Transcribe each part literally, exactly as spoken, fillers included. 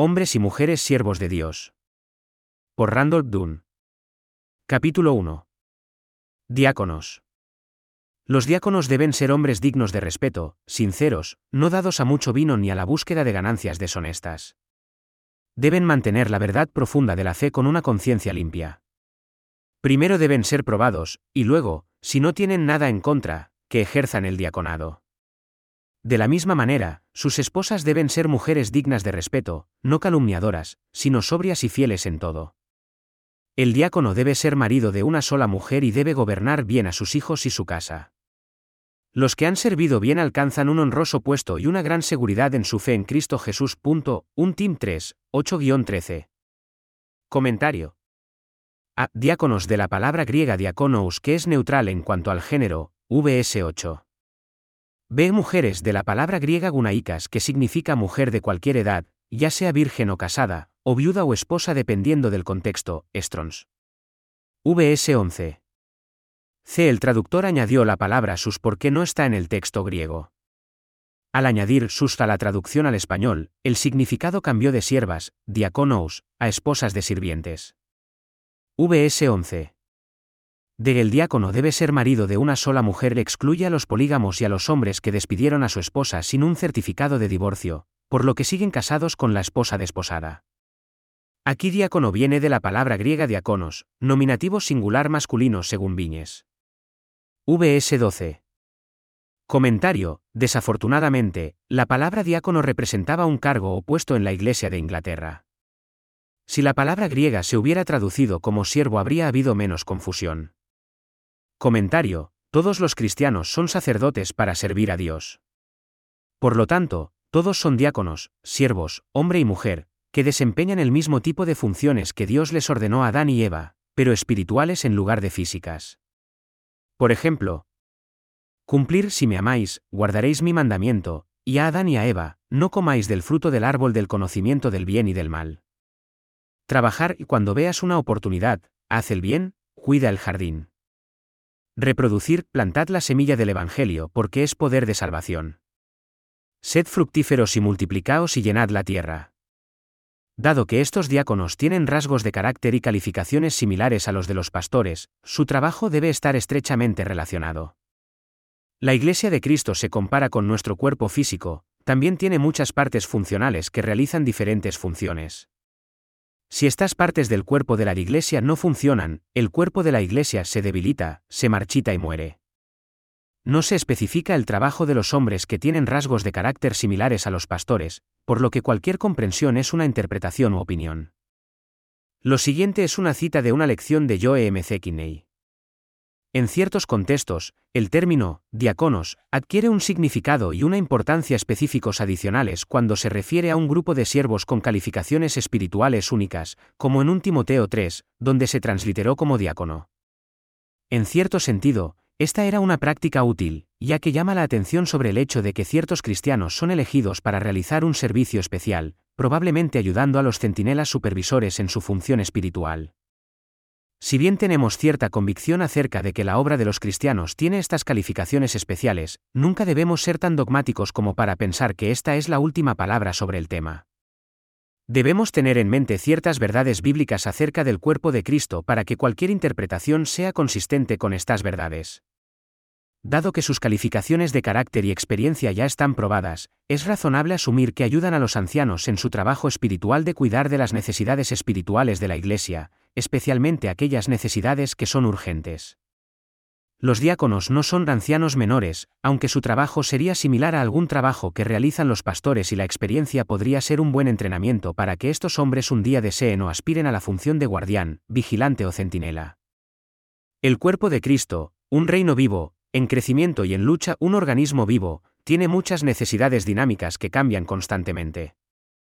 hombres y mujeres siervos de Dios. Por Randolph Dunn. Capítulo uno. Diáconos. Los diáconos deben ser hombres dignos de respeto, sinceros, no dados a mucho vino ni a la búsqueda de ganancias deshonestas. Deben mantener la verdad profunda de la fe con una conciencia limpia. Primero deben ser probados, y luego, si no tienen nada en contra, que ejerzan el diaconado. De la misma manera, sus esposas deben ser mujeres dignas de respeto, no calumniadoras, sino sobrias y fieles en todo. El diácono debe ser marido de una sola mujer y debe gobernar bien a sus hijos y su casa. Los que han servido bien alcanzan un honroso puesto y una gran seguridad en su fe en Cristo Jesús. Primera Tim tres, ocho a trece. Comentario. A. Diáconos, de la palabra griega diakonos, que es neutral en cuanto al género, verso ocho. B. Mujeres, de la palabra griega gunaikas, que significa mujer de cualquier edad, ya sea virgen o casada, o viuda o esposa dependiendo del contexto, Strong's. verso once. C. El traductor añadió la palabra sus porque no está en el texto griego. Al añadir sus a la traducción al español, el significado cambió de siervas, diakonos, a esposas de sirvientes. verso once. D. El diácono debe ser marido de una sola mujer, excluye a los polígamos y a los hombres que despidieron a su esposa sin un certificado de divorcio, por lo que siguen casados con la esposa desposada. Aquí diácono viene de la palabra griega diakonos, nominativo singular masculino según Viñes. verso doce. Comentario. Desafortunadamente, la palabra diácono representaba un cargo o puesto en la Iglesia de Inglaterra. Si la palabra griega se hubiera traducido como siervo habría habido menos confusión. Comentario. Todos los cristianos son sacerdotes para servir a Dios. Por lo tanto, todos son diáconos, siervos, hombre y mujer, que desempeñan el mismo tipo de funciones que Dios les ordenó a Adán y Eva, pero espirituales en lugar de físicas. Por ejemplo, cumplir: si me amáis, guardaréis mi mandamiento, y a Adán y a Eva, no comáis del fruto del árbol del conocimiento del bien y del mal. Trabajar: y cuando veas una oportunidad, haz el bien, cuida el jardín. Reproducir: plantad la semilla del Evangelio porque es poder de salvación. Sed fructíferos y multiplicaos y llenad la tierra. Dado que estos diáconos tienen rasgos de carácter y calificaciones similares a los de los pastores, su trabajo debe estar estrechamente relacionado. La Iglesia de Cristo se compara con nuestro cuerpo físico, también tiene muchas partes funcionales que realizan diferentes funciones. Si estas partes del cuerpo de la Iglesia no funcionan, el cuerpo de la Iglesia se debilita, se marchita y muere. No se especifica el trabajo de los hombres que tienen rasgos de carácter similares a los pastores, por lo que cualquier comprensión es una interpretación u opinión. Lo siguiente es una cita de una lección de Joe M. Kinney. En ciertos contextos, el término diáconos adquiere un significado y una importancia específicos adicionales cuando se refiere a un grupo de siervos con calificaciones espirituales únicas, como en Primera Timoteo tres, donde se transliteró como diácono. En cierto sentido, esta era una práctica útil, ya que llama la atención sobre el hecho de que ciertos cristianos son elegidos para realizar un servicio especial, probablemente ayudando a los centinelas supervisores en su función espiritual. Si bien tenemos cierta convicción acerca de que la obra de los cristianos tiene estas calificaciones especiales, nunca debemos ser tan dogmáticos como para pensar que esta es la última palabra sobre el tema. Debemos tener en mente ciertas verdades bíblicas acerca del cuerpo de Cristo para que cualquier interpretación sea consistente con estas verdades. Dado que sus calificaciones de carácter y experiencia ya están probadas, es razonable asumir que ayudan a los ancianos en su trabajo espiritual de cuidar de las necesidades espirituales de la Iglesia, especialmente aquellas necesidades que son urgentes. Los diáconos no son ancianos menores, aunque su trabajo sería similar a algún trabajo que realizan los pastores y la experiencia podría ser un buen entrenamiento para que estos hombres un día deseen o aspiren a la función de guardián, vigilante o centinela. El cuerpo de Cristo, un reino vivo, en crecimiento y en lucha, un organismo vivo, tiene muchas necesidades dinámicas que cambian constantemente.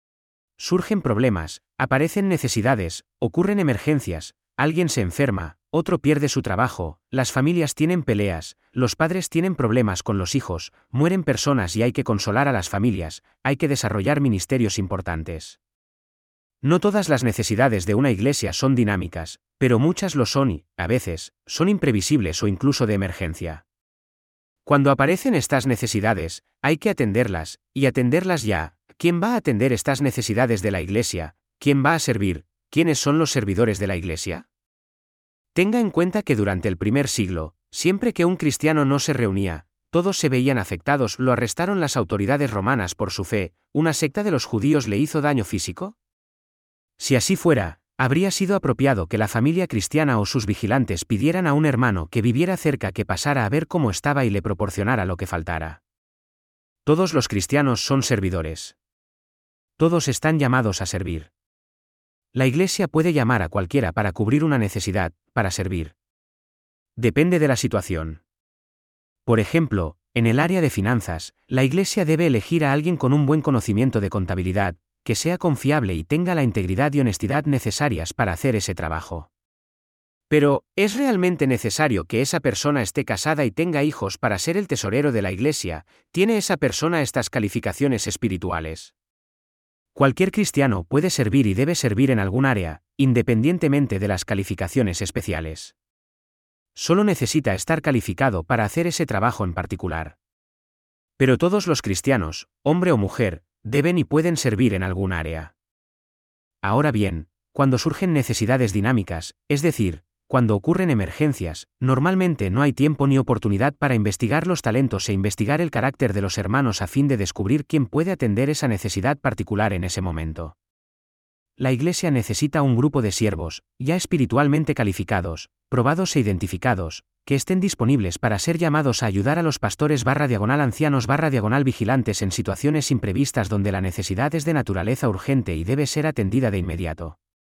Surgen problemas, aparecen necesidades, ocurren emergencias, alguien se enferma, otro pierde su trabajo, las familias tienen peleas, los padres tienen problemas con los hijos, mueren personas y hay que consolar a las familias, hay que desarrollar ministerios importantes. No todas las necesidades de una iglesia son dinámicas, pero muchas lo son y, a veces, son imprevisibles o incluso de emergencia. Cuando aparecen estas necesidades, hay que atenderlas, y atenderlas ya, ¿quién va a atender estas necesidades de la Iglesia? ¿Quién va a servir? ¿Quiénes son los servidores de la Iglesia? Tenga en cuenta que durante el primer siglo, siempre que un cristiano no se reunía, todos se veían afectados. ¿Lo arrestaron las autoridades romanas por su fe? ¿Una secta de los judíos le hizo daño físico? Si así fuera, habría sido apropiado que la familia cristiana o sus vigilantes pidieran a un hermano que viviera cerca que pasara a ver cómo estaba y le proporcionara lo que faltara. Todos los cristianos son servidores. Todos están llamados a servir. La Iglesia puede llamar a cualquiera para cubrir una necesidad, para servir. Depende de la situación. Por ejemplo, en el área de finanzas, la Iglesia debe elegir a alguien con un buen conocimiento de contabilidad, que sea confiable y tenga la integridad y honestidad necesarias para hacer ese trabajo. Pero, ¿es realmente necesario que esa persona esté casada y tenga hijos para ser el tesorero de la Iglesia? ¿Tiene esa persona estas calificaciones espirituales? Cualquier cristiano puede servir y debe servir en algún área, independientemente de las calificaciones especiales. Solo necesita estar calificado para hacer ese trabajo en particular. Pero todos los cristianos, hombre o mujer, deben y pueden servir en algún área. Ahora bien, cuando surgen necesidades dinámicas, es decir, cuando ocurren emergencias, normalmente no hay tiempo ni oportunidad para investigar los talentos e investigar el carácter de los hermanos a fin de descubrir quién puede atender esa necesidad particular en ese momento. La Iglesia necesita un grupo de siervos, ya espiritualmente calificados, probados e identificados, que estén disponibles para ser llamados a ayudar a los pastores barra diagonal ancianos barra diagonal vigilantes en situaciones imprevistas donde la necesidad es de naturaleza urgente y debe ser atendida de inmediato.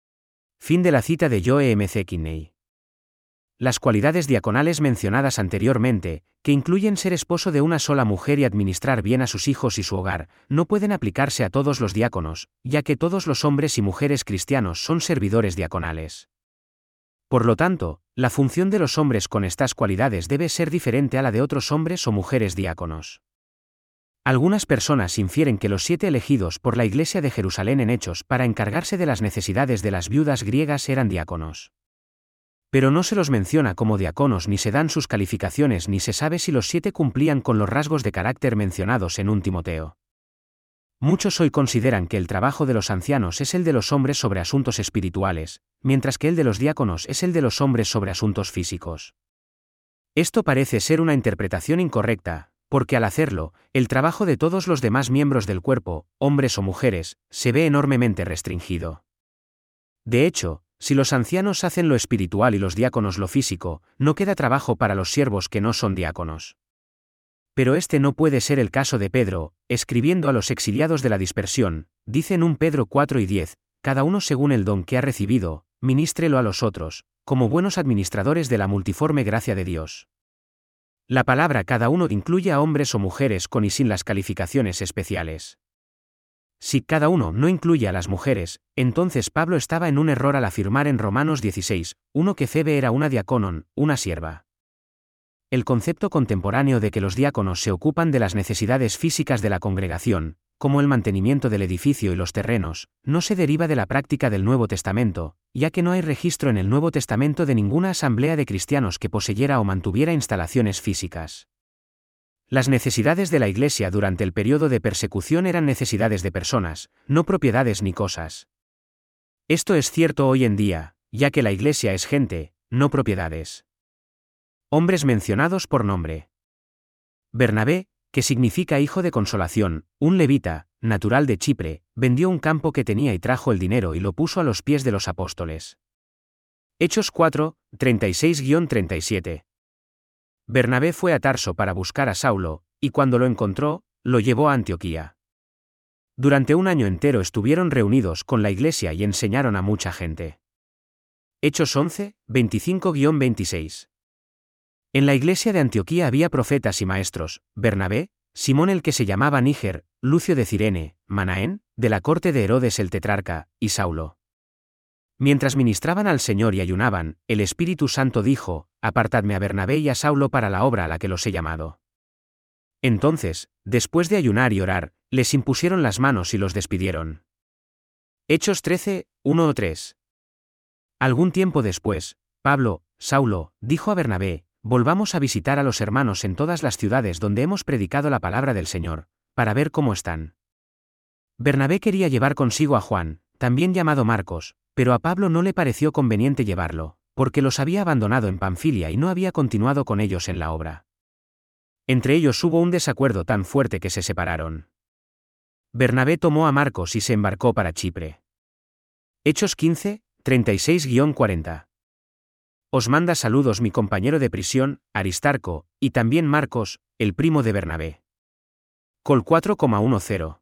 Fin de la cita de Joe M. C. Kinney. Las cualidades diaconales mencionadas anteriormente, que incluyen ser esposo de una sola mujer y administrar bien a sus hijos y su hogar, no pueden aplicarse a todos los diáconos, ya que todos los hombres y mujeres cristianos son servidores diaconales. Por lo tanto, la función de los hombres con estas cualidades debe ser diferente a la de otros hombres o mujeres diáconos. Algunas personas infieren que los siete elegidos por la Iglesia de Jerusalén en Hechos para encargarse de las necesidades de las viudas griegas eran diáconos. Pero no se los menciona como diáconos ni se dan sus calificaciones ni se sabe si los siete cumplían con los rasgos de carácter mencionados en un Timoteo. Muchos hoy consideran que el trabajo de los ancianos es el de los hombres sobre asuntos espirituales, mientras que el de los diáconos es el de los hombres sobre asuntos físicos. Esto parece ser una interpretación incorrecta, porque al hacerlo, el trabajo de todos los demás miembros del cuerpo, hombres o mujeres, se ve enormemente restringido. De hecho, si los ancianos hacen lo espiritual y los diáconos lo físico, no queda trabajo para los siervos que no son diáconos. Pero este no puede ser el caso de Pedro, escribiendo a los exiliados de la dispersión, dice en primera Pedro cuatro y diez, cada uno según el don que ha recibido, ministrelo a los otros, como buenos administradores de la multiforme gracia de Dios. La palabra cada uno incluye a hombres o mujeres con y sin las calificaciones especiales. Si cada uno no incluye a las mujeres, entonces Pablo estaba en un error al afirmar en Romanos dieciséis, uno que Febe era una diáconon, una sierva. El concepto contemporáneo de que los diáconos se ocupan de las necesidades físicas de la congregación, como el mantenimiento del edificio y los terrenos, no se deriva de la práctica del Nuevo Testamento, ya que no hay registro en el Nuevo Testamento de ninguna asamblea de cristianos que poseyera o mantuviera instalaciones físicas. Las necesidades de la Iglesia durante el periodo de persecución eran necesidades de personas, no propiedades ni cosas. Esto es cierto hoy en día, ya que la Iglesia es gente, no propiedades. Hombres mencionados por nombre. Bernabé, que significa hijo de consolación, un levita, natural de Chipre, vendió un campo que tenía y trajo el dinero y lo puso a los pies de los apóstoles. Hechos cuatro, treinta y seis a treinta y siete. Bernabé fue a Tarso para buscar a Saulo, y cuando lo encontró, lo llevó a Antioquía. Durante un año entero estuvieron reunidos con la iglesia y enseñaron a mucha gente. Hechos once, veinticinco a veintiséis. En la iglesia de Antioquía había profetas y maestros, Bernabé, Simón el que se llamaba Níger, Lucio de Cirene, Manaén, de la corte de Herodes el tetrarca, y Saulo. Mientras ministraban al Señor y ayunaban, el Espíritu Santo dijo, apartadme a Bernabé y a Saulo para la obra a la que los he llamado. Entonces, después de ayunar y orar, les impusieron las manos y los despidieron. Hechos trece, uno a tres. Algún tiempo después, Pablo, Saulo, dijo a Bernabé, volvamos a visitar a los hermanos en todas las ciudades donde hemos predicado la palabra del Señor, para ver cómo están. Bernabé quería llevar consigo a Juan, también llamado Marcos, pero a Pablo no le pareció conveniente llevarlo, porque los había abandonado en Panfilia y no había continuado con ellos en la obra. Entre ellos hubo un desacuerdo tan fuerte que se separaron. Bernabé tomó a Marcos y se embarcó para Chipre. Hechos quince, treinta y seis a cuarenta. Os manda saludos mi compañero de prisión, Aristarco, y también Marcos, el primo de Bernabé. Col cuatro diez.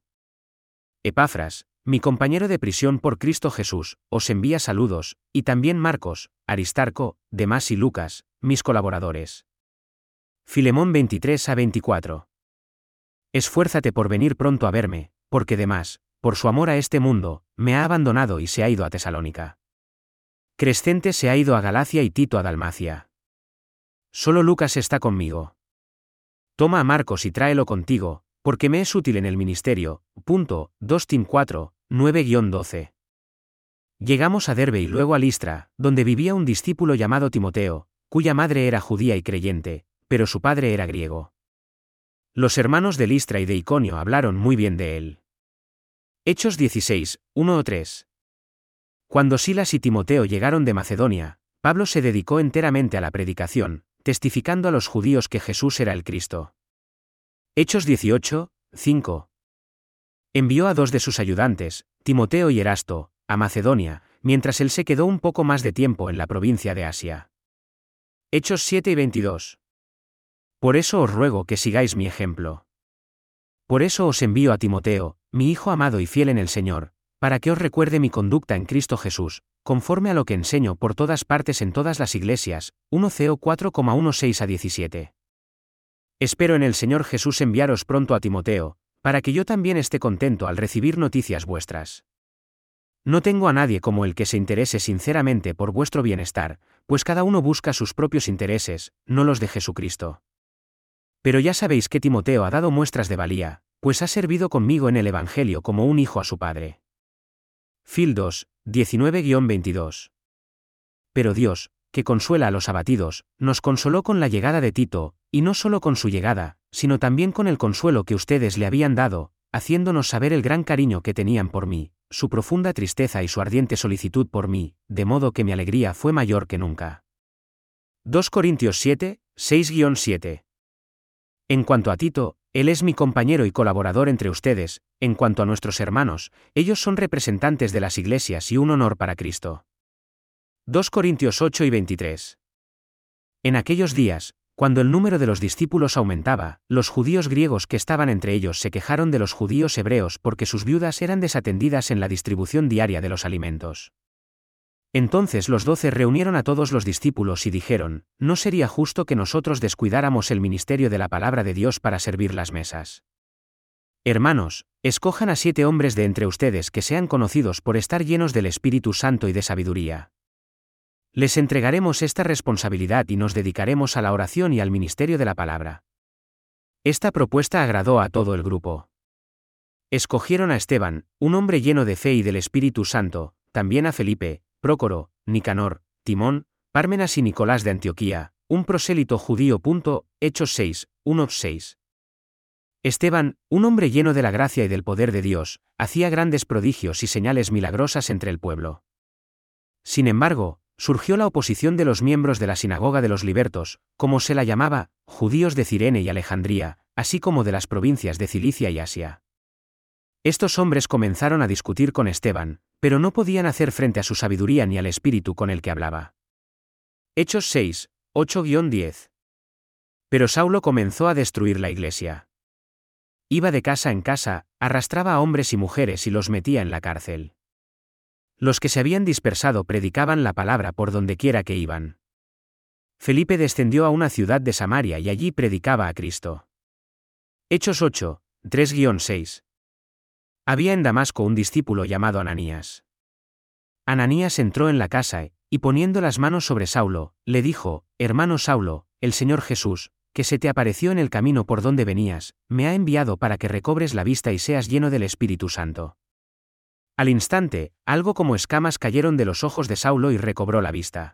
Epafras, mi compañero de prisión por Cristo Jesús, os envía saludos, y también Marcos, Aristarco, Demas y Lucas, mis colaboradores. Filemón veintitrés a veinticuatro. Esfuérzate por venir pronto a verme, porque Demas, por su amor a este mundo, me ha abandonado y se ha ido a Tesalónica. Crescente se ha ido a Galacia y Tito a Dalmacia. Solo Lucas está conmigo. Toma a Marcos y tráelo contigo, porque me es útil en el ministerio. Punto, dos Tim cuatro, nueve a doce. Llegamos a Derbe y luego a Listra, donde vivía un discípulo llamado Timoteo, cuya madre era judía y creyente, pero su padre era griego. Los hermanos de Listra y de Iconio hablaron muy bien de él. Hechos dieciséis, uno a tres. Cuando Silas y Timoteo llegaron de Macedonia, Pablo se dedicó enteramente a la predicación, testificando a los judíos que Jesús era el Cristo. Hechos dieciocho, cinco. Envió a dos de sus ayudantes, Timoteo y Erasto, a Macedonia, mientras él se quedó un poco más de tiempo en la provincia de Asia. Hechos siete y veintidós. Por eso os ruego que sigáis mi ejemplo. Por eso os envío a Timoteo, mi hijo amado y fiel en el Señor, para que os recuerde mi conducta en Cristo Jesús, conforme a lo que enseño por todas partes en todas las iglesias. Primera Timoteo cuatro dieciséis a diecisiete. Espero en el Señor Jesús enviaros pronto a Timoteo, para que yo también esté contento al recibir noticias vuestras. No tengo a nadie como el que se interese sinceramente por vuestro bienestar, pues cada uno busca sus propios intereses, no los de Jesucristo. Pero ya sabéis que Timoteo ha dado muestras de valía, pues ha servido conmigo en el Evangelio como un hijo a su padre. Fil dos, diecinueve a veintidós. Pero Dios, que consuela a los abatidos, nos consoló con la llegada de Tito, y no solo con su llegada, sino también con el consuelo que ustedes le habían dado, haciéndonos saber el gran cariño que tenían por mí, su profunda tristeza y su ardiente solicitud por mí, de modo que mi alegría fue mayor que nunca. dos Corintios siete, seis a siete. En cuanto a Tito, él es mi compañero y colaborador entre ustedes. En cuanto a nuestros hermanos, ellos son representantes de las iglesias y un honor para Cristo. dos Corintios ocho y veintitrés. En aquellos días, cuando el número de los discípulos aumentaba, los judíos griegos que estaban entre ellos se quejaron de los judíos hebreos porque sus viudas eran desatendidas en la distribución diaria de los alimentos. Entonces los doce reunieron a todos los discípulos y dijeron, ¿no sería justo que nosotros descuidáramos el ministerio de la palabra de Dios para servir las mesas? Hermanos, escojan a siete hombres de entre ustedes que sean conocidos por estar llenos del Espíritu Santo y de sabiduría. Les entregaremos esta responsabilidad y nos dedicaremos a la oración y al ministerio de la palabra. Esta propuesta agradó a todo el grupo. Escogieron a Esteban, un hombre lleno de fe y del Espíritu Santo, también a Felipe, Prócoro, Nicanor, Timón, Pármenas y Nicolás de Antioquía, un prosélito judío. Hechos seis, uno a seis. Esteban, un hombre lleno de la gracia y del poder de Dios, hacía grandes prodigios y señales milagrosas entre el pueblo. Sin embargo, surgió la oposición de los miembros de la sinagoga de los libertos, como se la llamaba, judíos de Cirene y Alejandría, así como de las provincias de Cilicia y Asia. Estos hombres comenzaron a discutir con Esteban, pero no podían hacer frente a su sabiduría ni al espíritu con el que hablaba. Hechos seis, ocho a diez. Pero Saulo comenzó a destruir la iglesia. Iba de casa en casa, arrastraba a hombres y mujeres y los metía en la cárcel. Los que se habían dispersado predicaban la palabra por donde quiera que iban. Felipe descendió a una ciudad de Samaria y allí predicaba a Cristo. Hechos ocho, tres a seis. Había en Damasco un discípulo llamado Ananías. Ananías entró en la casa y, poniendo las manos sobre Saulo, le dijo, «Hermano Saulo, el Señor Jesús, que se te apareció en el camino por donde venías, me ha enviado para que recobres la vista y seas lleno del Espíritu Santo». Al instante, algo como escamas cayeron de los ojos de Saulo y recobró la vista.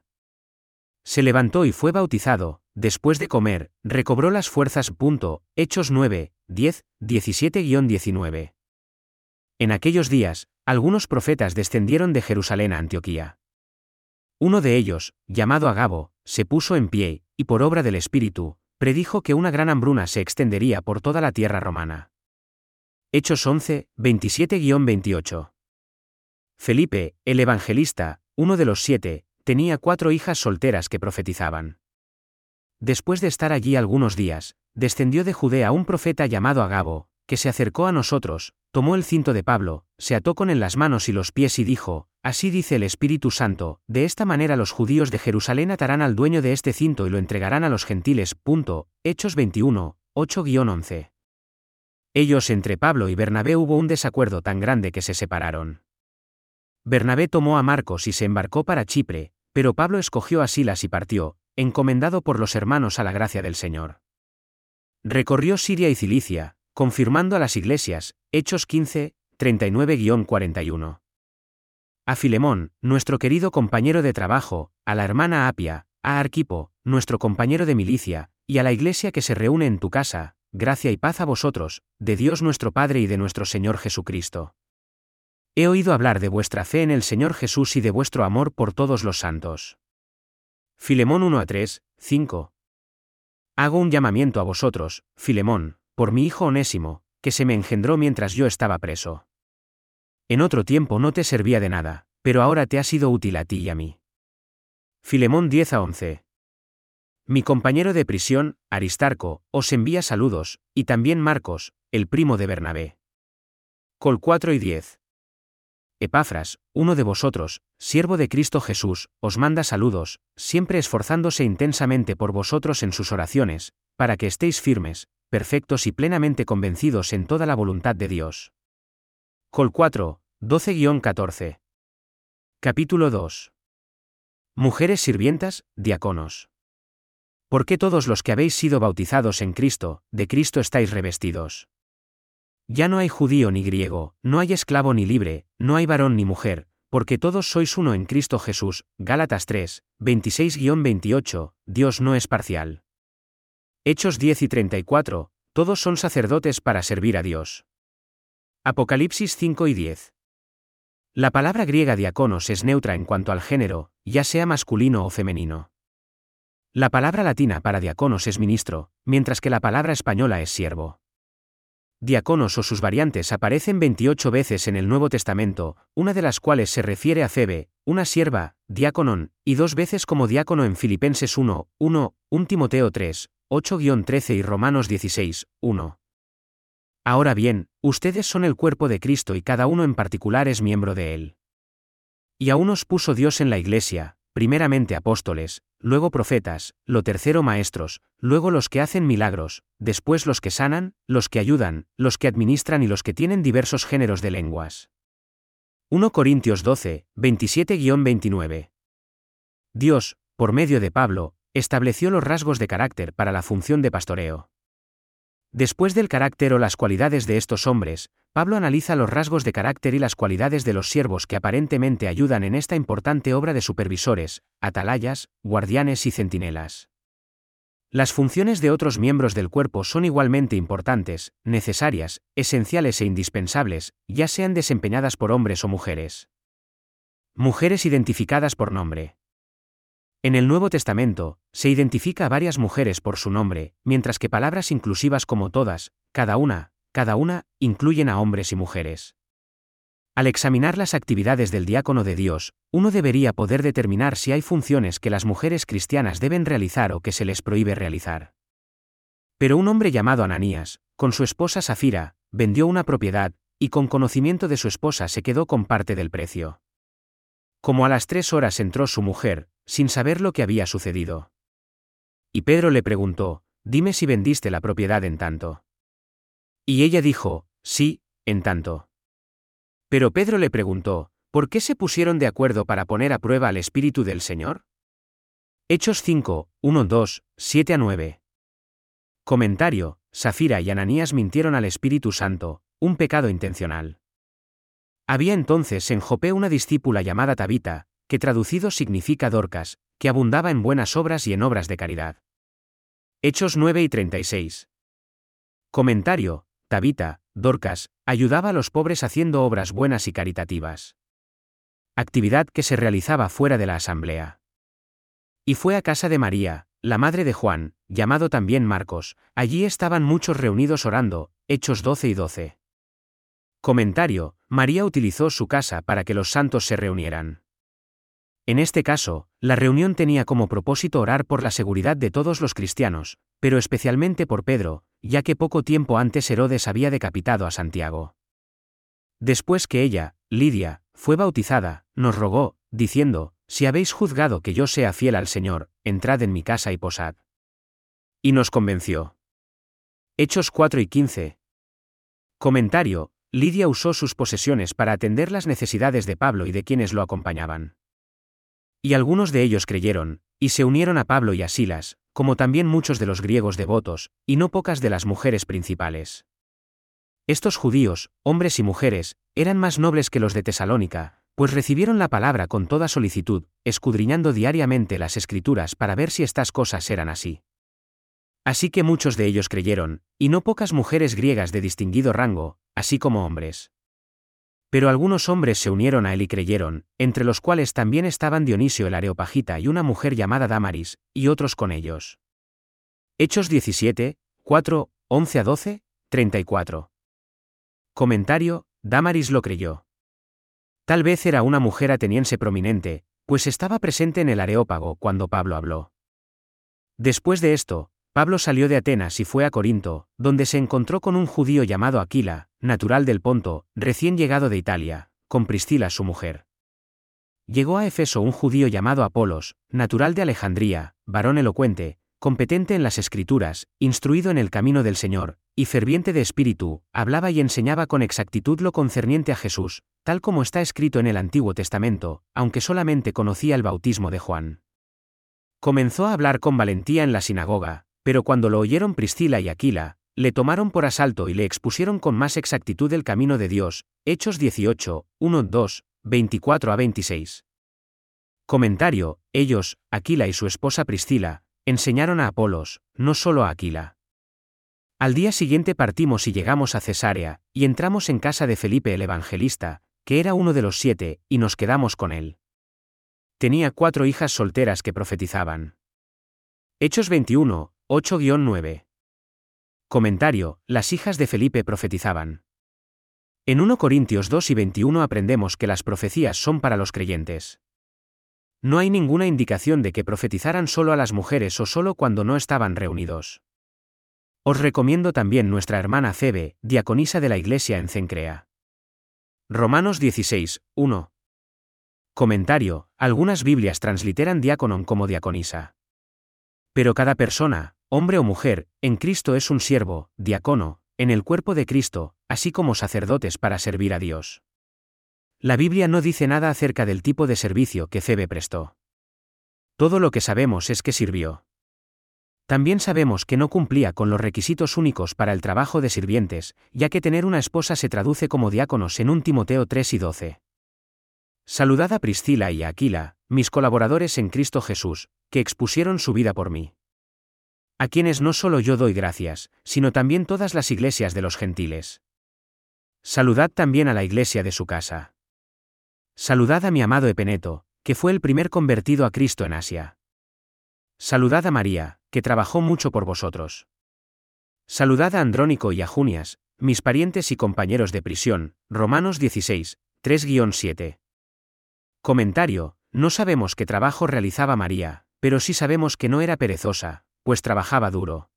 Se levantó y fue bautizado. Después de comer, recobró las fuerzas. Hechos nueve, diez, diecisiete a diecinueve. En aquellos días, algunos profetas descendieron de Jerusalén a Antioquía. Uno de ellos, llamado Agabo, se puso en pie, y por obra del Espíritu, predijo que una gran hambruna se extendería por toda la tierra romana. Hechos once, veintisiete a veintiocho. Felipe, el evangelista, uno de los siete, tenía cuatro hijas solteras que profetizaban. Después de estar allí algunos días, descendió de Judea un profeta llamado Agabo, que se acercó a nosotros, tomó el cinto de Pablo, se ató con él las manos y los pies y dijo: Así dice el Espíritu Santo, de esta manera los judíos de Jerusalén atarán al dueño de este cinto y lo entregarán a los gentiles. Punto. Hechos veintiuno, ocho a once. Ellos entre Pablo y Bernabé hubo un desacuerdo tan grande que se separaron. Bernabé tomó a Marcos y se embarcó para Chipre, pero Pablo escogió a Silas y partió, encomendado por los hermanos a la gracia del Señor. Recorrió Siria y Cilicia, confirmando a las iglesias. Hechos quince, treinta y nueve a cuarenta y uno. A Filemón, nuestro querido compañero de trabajo, a la hermana Apia, a Arquipo, nuestro compañero de milicia, y a la iglesia que se reúne en tu casa, gracia y paz a vosotros, de Dios nuestro Padre y de nuestro Señor Jesucristo. He oído hablar de vuestra fe en el Señor Jesús y de vuestro amor por todos los santos. Filemón uno a tres, cinco. Hago un llamamiento a vosotros, Filemón, por mi hijo Onésimo, que se me engendró mientras yo estaba preso. En otro tiempo no te servía de nada, pero ahora te ha sido útil a ti y a mí. Filemón diez a once. Mi compañero de prisión, Aristarco, os envía saludos, y también Marcos, el primo de Bernabé. Col cuatro y diez. Epafras, uno de vosotros, siervo de Cristo Jesús, os manda saludos, siempre esforzándose intensamente por vosotros en sus oraciones, para que estéis firmes, perfectos y plenamente convencidos en toda la voluntad de Dios. Col cuatro, doce a catorce. Capítulo dos. Mujeres sirvientas, diáconos. ¿Por qué todos los que habéis sido bautizados en Cristo, de Cristo estáis revestidos? Ya no hay judío ni griego, no hay esclavo ni libre, no hay varón ni mujer, porque todos sois uno en Cristo Jesús. Gálatas tres, veintiséis a veintiocho, Dios no es parcial. Hechos diez y treinta y cuatro, todos son sacerdotes para servir a Dios. Apocalipsis cinco y diez. La palabra griega diáconos es neutra en cuanto al género, ya sea masculino o femenino. La palabra latina para diáconos es ministro, mientras que la palabra española es siervo. Diáconos o sus variantes aparecen veintiocho veces en el Nuevo Testamento, una de las cuales se refiere a Febe, una sierva, diáconon, y dos veces como diácono en Filipenses uno, uno, primera Timoteo tres, ocho a trece y Romanos dieciséis, uno. Ahora bien, ustedes son el cuerpo de Cristo y cada uno en particular es miembro de él. Y a unos puso Dios en la iglesia, primeramente apóstoles, luego profetas, lo tercero maestros, luego los que hacen milagros, después los que sanan, los que ayudan, los que administran y los que tienen diversos géneros de lenguas. primera Corintios doce, veintisiete a veintinueve. Dios, por medio de Pablo, estableció los rasgos de carácter para la función de pastoreo. Después del carácter o las cualidades de estos hombres, Pablo analiza los rasgos de carácter y las cualidades de los siervos que aparentemente ayudan en esta importante obra de supervisores, atalayas, guardianes y centinelas. Las funciones de otros miembros del cuerpo son igualmente importantes, necesarias, esenciales e indispensables, ya sean desempeñadas por hombres o mujeres. Mujeres identificadas por nombre. En el Nuevo Testamento, se identifica a varias mujeres por su nombre, mientras que palabras inclusivas como todas, cada una, cada una, incluyen a hombres y mujeres. Al examinar las actividades del diácono de Dios, uno debería poder determinar si hay funciones que las mujeres cristianas deben realizar o que se les prohíbe realizar. Pero un hombre llamado Ananías, con su esposa Safira, vendió una propiedad, y con conocimiento de su esposa se quedó con parte del precio. Como a las tres horas entró su mujer, sin saber lo que había sucedido. Y Pedro le preguntó: «Dime si vendiste la propiedad en tanto». Y ella dijo: «Sí, en tanto». Pero Pedro le preguntó: «¿Por qué se pusieron de acuerdo para poner a prueba al Espíritu del Señor?». Hechos cinco, uno, dos, siete a nueve. Comentario: Safira y Ananías mintieron al Espíritu Santo, un pecado intencional. Había entonces en Jope una discípula llamada Tabita, que traducido significa Dorcas, que abundaba en buenas obras y en obras de caridad. Hechos nueve y treinta y seis. Comentario: Tabita, Dorcas, ayudaba a los pobres haciendo obras buenas y caritativas. Actividad que se realizaba fuera de la asamblea. Y fue a casa de María, la madre de Juan, llamado también Marcos, allí estaban muchos reunidos orando, Hechos doce y doce. Comentario: María utilizó su casa para que los santos se reunieran. En este caso, la reunión tenía como propósito orar por la seguridad de todos los cristianos, pero especialmente por Pedro, ya que poco tiempo antes Herodes había decapitado a Santiago. Después que ella, Lidia, fue bautizada, nos rogó, diciendo: si habéis juzgado que yo sea fiel al Señor, entrad en mi casa y posad. Y nos convenció. Hechos cuatro y quince. Comentario: Lidia usó sus posesiones para atender las necesidades de Pablo y de quienes lo acompañaban. Y algunos de ellos creyeron, y se unieron a Pablo y a Silas, como también muchos de los griegos devotos, y no pocas de las mujeres principales. Estos judíos, hombres y mujeres, eran más nobles que los de Tesalónica, pues recibieron la palabra con toda solicitud, escudriñando diariamente las Escrituras para ver si estas cosas eran así. Así que muchos de ellos creyeron, y no pocas mujeres griegas de distinguido rango, así como hombres. Pero algunos hombres se unieron a él y creyeron, entre los cuales también estaban Dionisio el Areopagita y una mujer llamada Dámaris, y otros con ellos. Hechos diecisiete, cuatro, once a doce, treinta y cuatro. Comentario: Dámaris lo creyó. Tal vez era una mujer ateniense prominente, pues estaba presente en el Areópago cuando Pablo habló. Después de esto, Pablo salió de Atenas y fue a Corinto, donde se encontró con un judío llamado Aquila, natural del Ponto, recién llegado de Italia, con Priscila su mujer. Llegó a Éfeso un judío llamado Apolos, natural de Alejandría, varón elocuente, competente en las Escrituras, instruido en el camino del Señor, y ferviente de espíritu, hablaba y enseñaba con exactitud lo concerniente a Jesús, tal como está escrito en el Antiguo Testamento, aunque solamente conocía el bautismo de Juan. Comenzó a hablar con valentía en la sinagoga, pero cuando lo oyeron Priscila y Aquila, le tomaron por asalto y le expusieron con más exactitud el camino de Dios. Hechos dieciocho, uno, dos, veinticuatro a veintiséis. Comentario: ellos, Aquila y su esposa Priscila, enseñaron a Apolos, no solo a Aquila. Al día siguiente partimos y llegamos a Cesarea, y entramos en casa de Felipe el Evangelista, que era uno de los siete, y nos quedamos con él. Tenía cuatro hijas solteras que profetizaban. Hechos veintiuno, ocho a nueve. Comentario: las hijas de Felipe profetizaban. En primera Corintios dos y veintiuno aprendemos que las profecías son para los creyentes. No hay ninguna indicación de que profetizaran solo a las mujeres o solo cuando no estaban reunidos. Os recomiendo también nuestra hermana Febe, diaconisa de la iglesia en Cencrea. Romanos dieciséis, uno. Comentario: algunas Biblias transliteran diáconon como diaconisa. Pero cada persona, hombre o mujer, en Cristo es un siervo, diácono, en el cuerpo de Cristo, así como sacerdotes para servir a Dios. La Biblia no dice nada acerca del tipo de servicio que Febe prestó. Todo lo que sabemos es que sirvió. También sabemos que no cumplía con los requisitos únicos para el trabajo de sirvientes, ya que tener una esposa se traduce como diáconos en primera Timoteo tres y doce. Saludad a Priscila y a Aquila, mis colaboradores en Cristo Jesús, que expusieron su vida por mí. A quienes no solo yo doy gracias, sino también todas las iglesias de los gentiles. Saludad también a la iglesia de su casa. Saludad a mi amado Epeneto, que fue el primer convertido a Cristo en Asia. Saludad a María, que trabajó mucho por vosotros. Saludad a Andrónico y a Junias, mis parientes y compañeros de prisión. Romanos dieciséis, tres a siete. Comentario: no sabemos qué trabajo realizaba María, pero sí sabemos que no era perezosa, pues trabajaba duro.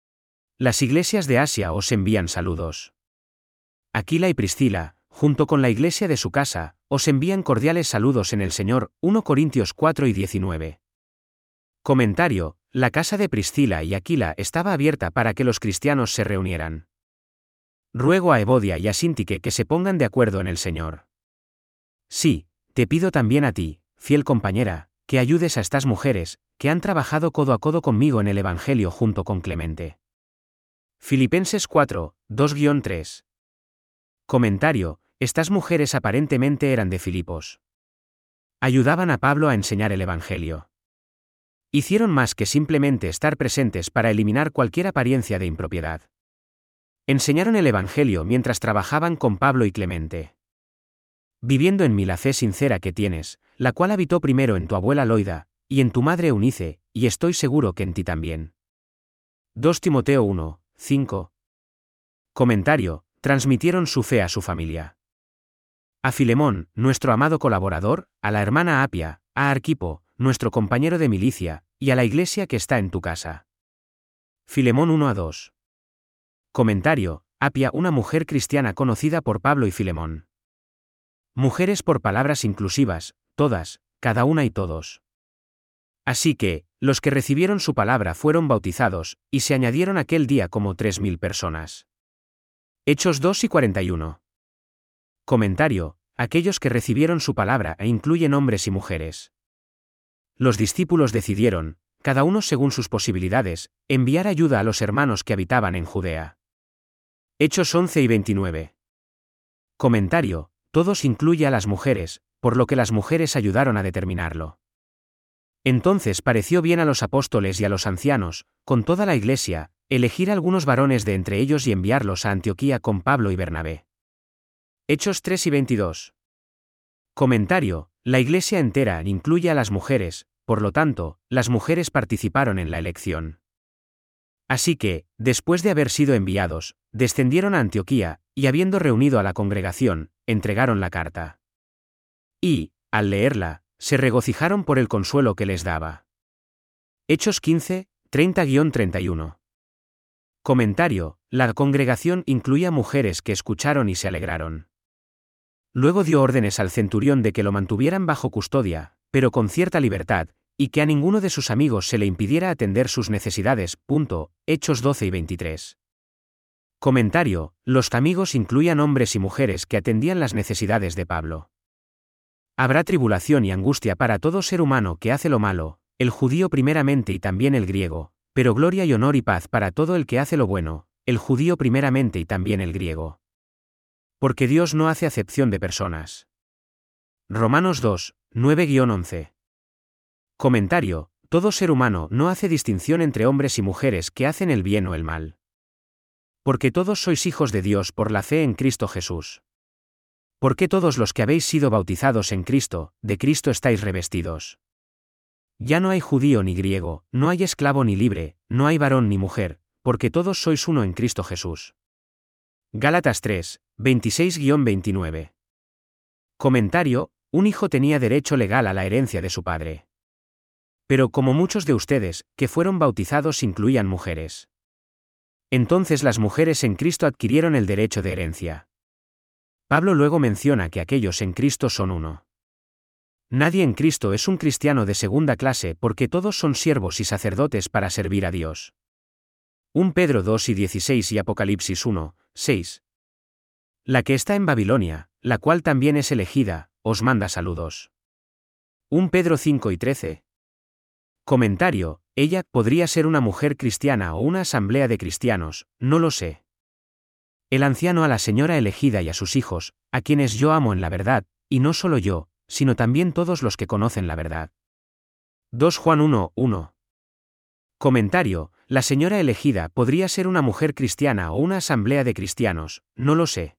Las iglesias de Asia os envían saludos. Aquila y Priscila, junto con la iglesia de su casa, os envían cordiales saludos en el Señor. primera Corintios cuatro y diecinueve. Comentario: la casa de Priscila y Aquila estaba abierta para que los cristianos se reunieran. Ruego a Evodia y a Síntique que se pongan de acuerdo en el Señor. Sí, te pido también a ti, fiel compañera, que ayudes a estas mujeres, que han trabajado codo a codo conmigo en el Evangelio junto con Clemente. Filipenses cuatro, dos a tres. Comentario: estas mujeres aparentemente eran de Filipos. Ayudaban a Pablo a enseñar el Evangelio. Hicieron más que simplemente estar presentes para eliminar cualquier apariencia de impropiedad. Enseñaron el Evangelio mientras trabajaban con Pablo y Clemente. Viviendo en mí la fe sincera que tienes, la cual habitó primero en tu abuela Loida, y en tu madre Eunice, y estoy seguro que en ti también. dos Timoteo uno, cinco. Comentario: transmitieron su fe a su familia. A Filemón, nuestro amado colaborador, a la hermana Apia, a Arquipo, nuestro compañero de milicia, y a la iglesia que está en tu casa. Filemón uno a dos. Comentario: Apia, una mujer cristiana conocida por Pablo y Filemón. Mujeres por palabras inclusivas, todas, cada una y todos. Así que, los que recibieron su palabra fueron bautizados, y se añadieron aquel día como tres mil personas. Hechos dos y cuarenta y uno. Comentario: aquellos que recibieron su palabra e incluyen hombres y mujeres. Los discípulos decidieron, cada uno según sus posibilidades, enviar ayuda a los hermanos que habitaban en Judea. Hechos once y veintinueve. Comentario: todos incluye a las mujeres, por lo que las mujeres ayudaron a determinarlo. Entonces pareció bien a los apóstoles y a los ancianos, con toda la iglesia, elegir algunos varones de entre ellos y enviarlos a Antioquía con Pablo y Bernabé. Hechos tres y veintidós. Comentario: la iglesia entera incluye a las mujeres, por lo tanto, las mujeres participaron en la elección. Así que, después de haber sido enviados, descendieron a Antioquía, y habiendo reunido a la congregación, entregaron la carta. Y, al leerla, se regocijaron por el consuelo que les daba. Hechos quince, treinta a treinta y uno. Comentario: la congregación incluía mujeres que escucharon y se alegraron. Luego dio órdenes al centurión de que lo mantuvieran bajo custodia, pero con cierta libertad, y que a ninguno de sus amigos se le impidiera atender sus necesidades. Punto. Hechos doce y veintitrés. Comentario: los amigos incluían hombres y mujeres que atendían las necesidades de Pablo. Habrá tribulación y angustia para todo ser humano que hace lo malo, el judío primeramente y también el griego, pero gloria y honor y paz para todo el que hace lo bueno, el judío primeramente y también el griego. Porque Dios no hace acepción de personas. Romanos dos, nueve a once. Comentario: todo ser humano no hace distinción entre hombres y mujeres que hacen el bien o el mal. Porque todos sois hijos de Dios por la fe en Cristo Jesús. Porque todos los que habéis sido bautizados en Cristo, de Cristo estáis revestidos. Ya no hay judío ni griego, no hay esclavo ni libre, no hay varón ni mujer, porque todos sois uno en Cristo Jesús. Gálatas tres, veintiséis a veintinueve. Comentario: un hijo tenía derecho legal a la herencia de su padre. Pero como muchos de ustedes, que fueron bautizados incluían mujeres. Entonces las mujeres en Cristo adquirieron el derecho de herencia. Pablo luego menciona que aquellos en Cristo son uno. Nadie en Cristo es un cristiano de segunda clase porque todos son siervos y sacerdotes para servir a Dios. primera Pedro dos y dieciséis y Apocalipsis uno, seis. La que está en Babilonia, la cual también es elegida, os manda saludos. primera Pedro cinco y trece. Comentario: ella podría ser una mujer cristiana o una asamblea de cristianos, no lo sé. El anciano a la señora elegida y a sus hijos, a quienes yo amo en la verdad, y no solo yo, sino también todos los que conocen la verdad. dos Juan uno, uno. Comentario: la señora elegida podría ser una mujer cristiana o una asamblea de cristianos, no lo sé.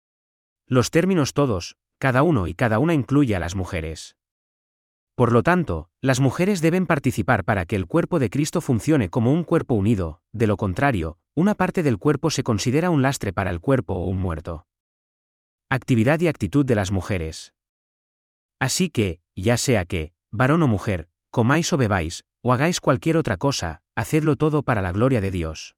Los términos todos, cada uno y cada una incluye a las mujeres. Por lo tanto, las mujeres deben participar para que el cuerpo de Cristo funcione como un cuerpo unido, de lo contrario, una parte del cuerpo se considera un lastre para el cuerpo o un muerto. Actividad y actitud de las mujeres. Así que, ya sea que, varón o mujer, comáis o bebáis, o hagáis cualquier otra cosa, hacedlo todo para la gloria de Dios.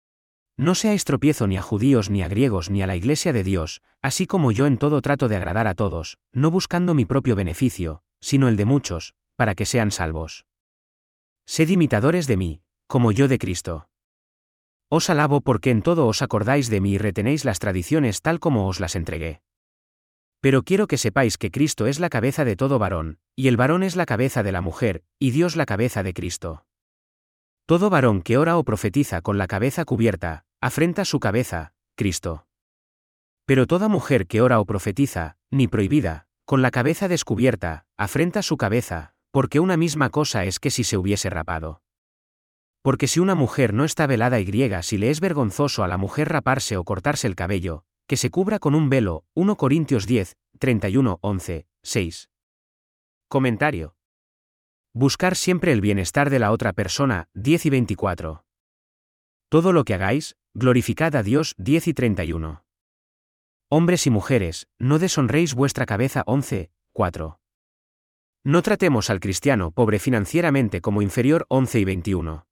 No seáis tropiezo ni a judíos ni a griegos ni a la iglesia de Dios, así como yo en todo trato de agradar a todos, no buscando mi propio beneficio, sino el de muchos, para que sean salvos. Sed imitadores de mí, como yo de Cristo. Os alabo porque en todo os acordáis de mí y retenéis las tradiciones tal como os las entregué. Pero quiero que sepáis que Cristo es la cabeza de todo varón, y el varón es la cabeza de la mujer, y Dios la cabeza de Cristo. Todo varón que ora o profetiza con la cabeza cubierta, afrenta su cabeza, Cristo. Pero toda mujer que ora o profetiza, ni prohibida, con la cabeza descubierta, afrenta su cabeza, porque una misma cosa es que si se hubiese rapado. Porque si una mujer no está velada y griega, si le es vergonzoso a la mujer raparse o cortarse el cabello, que se cubra con un velo. Primera Corintios diez, treinta y uno, once, seis. Comentario. Buscar siempre el bienestar de la otra persona. diez y veinticuatro. Todo lo que hagáis, glorificad a Dios. diez y treinta y uno. Hombres y mujeres, no deshonréis vuestra cabeza. once, cuatro. No tratemos al cristiano pobre financieramente como inferior. once y veintiuno.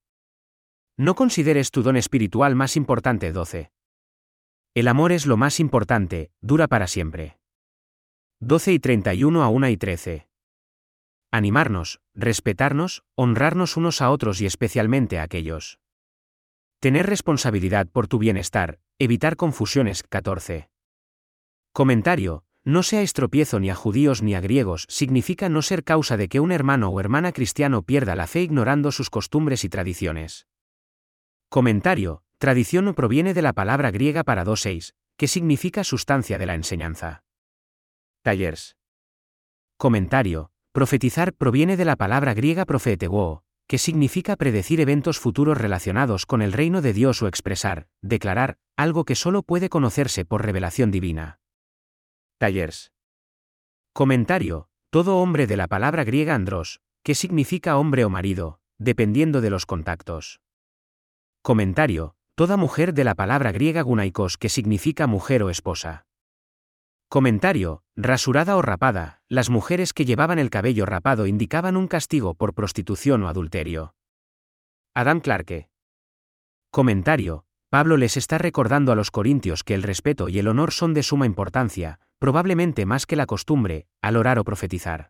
No consideres tu don espiritual más importante. doce. El amor es lo más importante, dura para siempre. doce y treinta y uno a una y trece. Animarnos, respetarnos, honrarnos unos a otros y especialmente a aquellos. Tener responsabilidad por tu bienestar, evitar confusiones. catorce. Comentario. No seáis tropiezo ni a judíos ni a griegos, significa no ser causa de que un hermano o hermana cristiano pierda la fe ignorando sus costumbres y tradiciones. Comentario. Tradición proviene de la palabra griega para seis, que significa sustancia de la enseñanza. Talleres. Comentario. Profetizar proviene de la palabra griega profeteo, que significa predecir eventos futuros relacionados con el reino de Dios o expresar, declarar, algo que solo puede conocerse por revelación divina. Talleres. Comentario. Todo hombre de la palabra griega andros, que significa hombre o marido, dependiendo de los contactos. Comentario. Toda mujer de la palabra griega gunaikos, que significa mujer o esposa. Comentario. Rasurada o rapada, las mujeres que llevaban el cabello rapado indicaban un castigo por prostitución o adulterio. Adam Clarke. Comentario. Pablo les está recordando a los corintios que el respeto y el honor son de suma importancia, probablemente más que la costumbre, al orar o profetizar.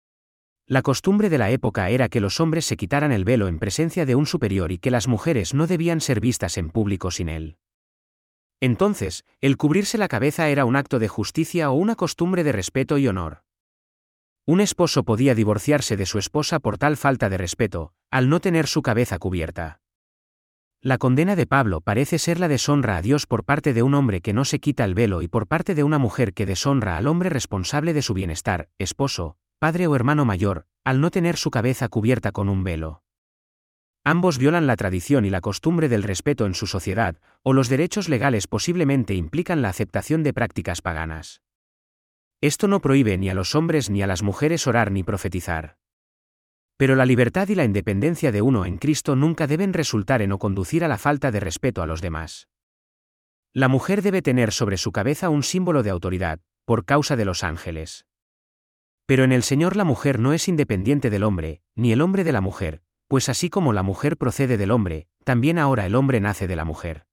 La costumbre de la época era que los hombres se quitaran el velo en presencia de un superior y que las mujeres no debían ser vistas en público sin él. Entonces, el cubrirse la cabeza era un acto de justicia o una costumbre de respeto y honor. Un esposo podía divorciarse de su esposa por tal falta de respeto, al no tener su cabeza cubierta. La condena de Pablo parece ser la deshonra a Dios por parte de un hombre que no se quita el velo y por parte de una mujer que deshonra al hombre responsable de su bienestar, esposo, padre o hermano mayor, al no tener su cabeza cubierta con un velo. Ambos violan la tradición y la costumbre del respeto en su sociedad, o los derechos legales posiblemente implican la aceptación de prácticas paganas. Esto no prohíbe ni a los hombres ni a las mujeres orar ni profetizar. Pero la libertad y la independencia de uno en Cristo nunca deben resultar en o conducir a la falta de respeto a los demás. La mujer debe tener sobre su cabeza un símbolo de autoridad, por causa de los ángeles. Pero en el Señor la mujer no es independiente del hombre, ni el hombre de la mujer, pues así como la mujer procede del hombre, también ahora el hombre nace de la mujer.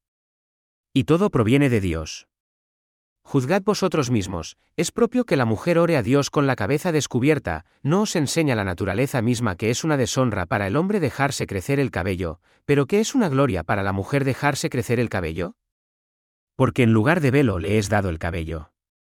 Y todo proviene de Dios. Juzgad vosotros mismos, ¿es propio que la mujer ore a Dios con la cabeza descubierta? ¿No os enseña la naturaleza misma que es una deshonra para el hombre dejarse crecer el cabello, pero que es una gloria para la mujer dejarse crecer el cabello? Porque en lugar de velo le es dado el cabello.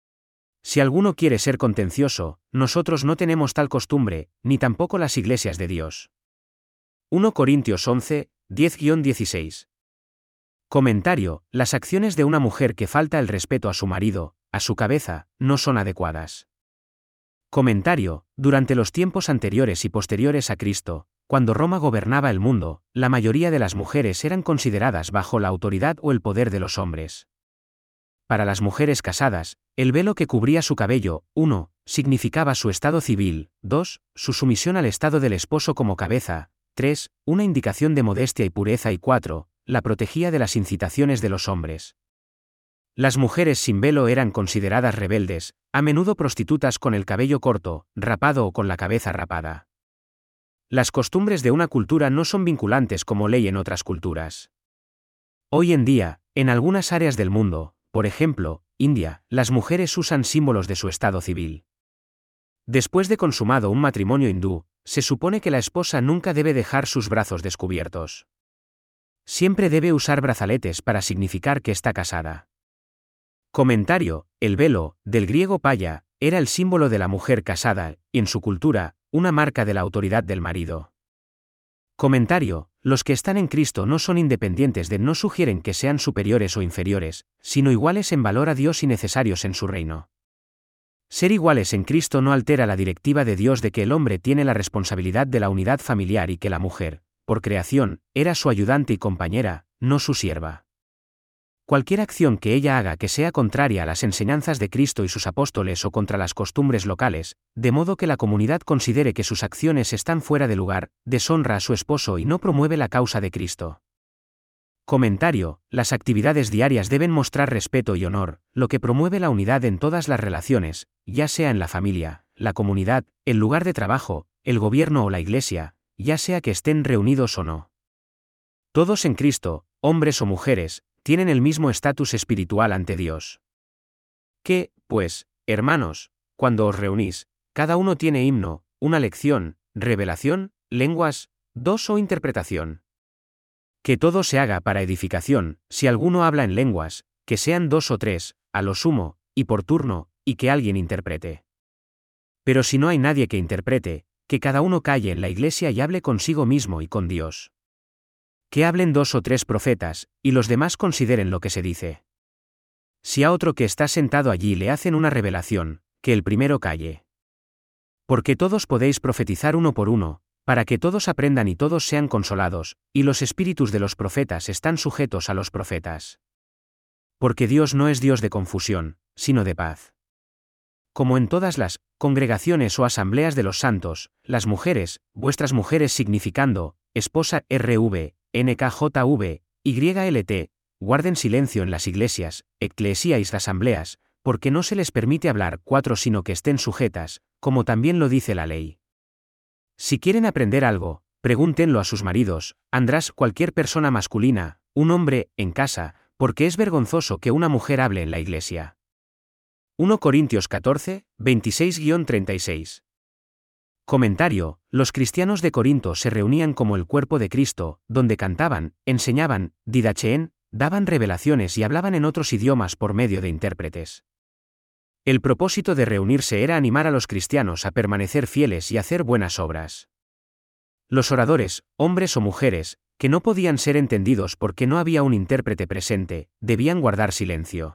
Si alguno quiere ser contencioso, nosotros no tenemos tal costumbre, ni tampoco las iglesias de Dios. Primera Corintios once, diez a dieciséis. Comentario. Las acciones de una mujer que falta el respeto a su marido, a su cabeza, no son adecuadas. Comentario. Durante los tiempos anteriores y posteriores a Cristo, cuando Roma gobernaba el mundo, la mayoría de las mujeres eran consideradas bajo la autoridad o el poder de los hombres. Para las mujeres casadas, el velo que cubría su cabello, uno, significaba su estado civil, dos, su sumisión al estado del esposo como cabeza, tres, una indicación de modestia y pureza y cuatro, la protegía de las incitaciones de los hombres. Las mujeres sin velo eran consideradas rebeldes, a menudo prostitutas con el cabello corto, rapado o con la cabeza rapada. Las costumbres de una cultura no son vinculantes como ley en otras culturas. Hoy en día, en algunas áreas del mundo, por ejemplo, India, las mujeres usan símbolos de su estado civil. Después de consumado un matrimonio hindú, se supone que la esposa nunca debe dejar sus brazos descubiertos. Siempre debe usar brazaletes para significar que está casada. Comentario. El velo, del griego paya, era el símbolo de la mujer casada, y en su cultura, una marca de la autoridad del marido. Comentario. Los que están en Cristo no son independientes de no sugieren que sean superiores o inferiores, sino iguales en valor a Dios y necesarios en su reino. Ser iguales en Cristo no altera la directiva de Dios de que el hombre tiene la responsabilidad de la unidad familiar y que la mujer, por creación, era su ayudante y compañera, no su sierva. Cualquier acción que ella haga que sea contraria a las enseñanzas de Cristo y sus apóstoles o contra las costumbres locales, de modo que la comunidad considere que sus acciones están fuera de lugar, deshonra a su esposo y no promueve la causa de Cristo. Comentario: las actividades diarias deben mostrar respeto y honor, lo que promueve la unidad en todas las relaciones, ya sea en la familia, la comunidad, el lugar de trabajo, el gobierno o la iglesia, ya sea que estén reunidos o no. Todos en Cristo, hombres o mujeres, tienen el mismo estatus espiritual ante Dios. ¿Qué, pues, hermanos, cuando os reunís, cada uno tiene himno, una lección, revelación, lenguas, dos o interpretación? Que todo se haga para edificación, si alguno habla en lenguas, que sean dos o tres, a lo sumo, y por turno, y que alguien interprete. Pero si no hay nadie que interprete, que cada uno calle en la iglesia y hable consigo mismo y con Dios. Que hablen dos o tres profetas, y los demás consideren lo que se dice. Si a otro que está sentado allí le hacen una revelación, que el primero calle. Porque todos podéis profetizar uno por uno, para que todos aprendan y todos sean consolados, y los espíritus de los profetas están sujetos a los profetas. Porque Dios no es Dios de confusión, sino de paz. Como en todas las congregaciones o asambleas de los santos, las mujeres, vuestras mujeres significando, esposa R V, N K J V, Y L T, guarden silencio en las iglesias, eclesias y asambleas, porque no se les permite hablar cuatro sino que estén sujetas, como también lo dice la ley. Si quieren aprender algo, pregúntenlo a sus maridos, András, cualquier persona masculina, un hombre, en casa, porque es vergonzoso que una mujer hable en la iglesia. primera Corintios catorce, veintiséis a treinta y seis. Comentario: los cristianos de Corinto se reunían como el cuerpo de Cristo, donde cantaban, enseñaban, didacheén, daban revelaciones y hablaban en otros idiomas por medio de intérpretes. El propósito de reunirse era animar a los cristianos a permanecer fieles y hacer buenas obras. Los oradores, hombres o mujeres, que no podían ser entendidos porque no había un intérprete presente, debían guardar silencio.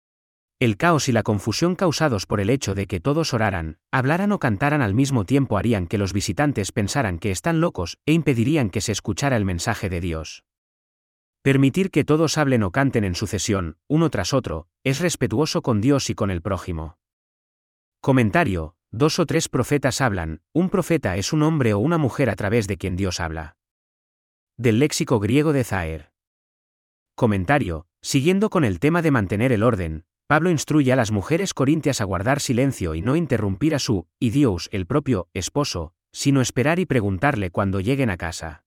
El caos y la confusión causados por el hecho de que todos oraran, hablaran o cantaran al mismo tiempo harían que los visitantes pensaran que están locos e impedirían que se escuchara el mensaje de Dios. Permitir que todos hablen o canten en sucesión, uno tras otro, es respetuoso con Dios y con el prójimo. Comentario: dos o tres profetas hablan, un profeta es un hombre o una mujer a través de quien Dios habla. Del léxico griego de Zaher. Comentario: siguiendo con el tema de mantener el orden, Pablo instruye a las mujeres corintias a guardar silencio y no interrumpir a su, y Dios, el propio, esposo, sino esperar y preguntarle cuando lleguen a casa.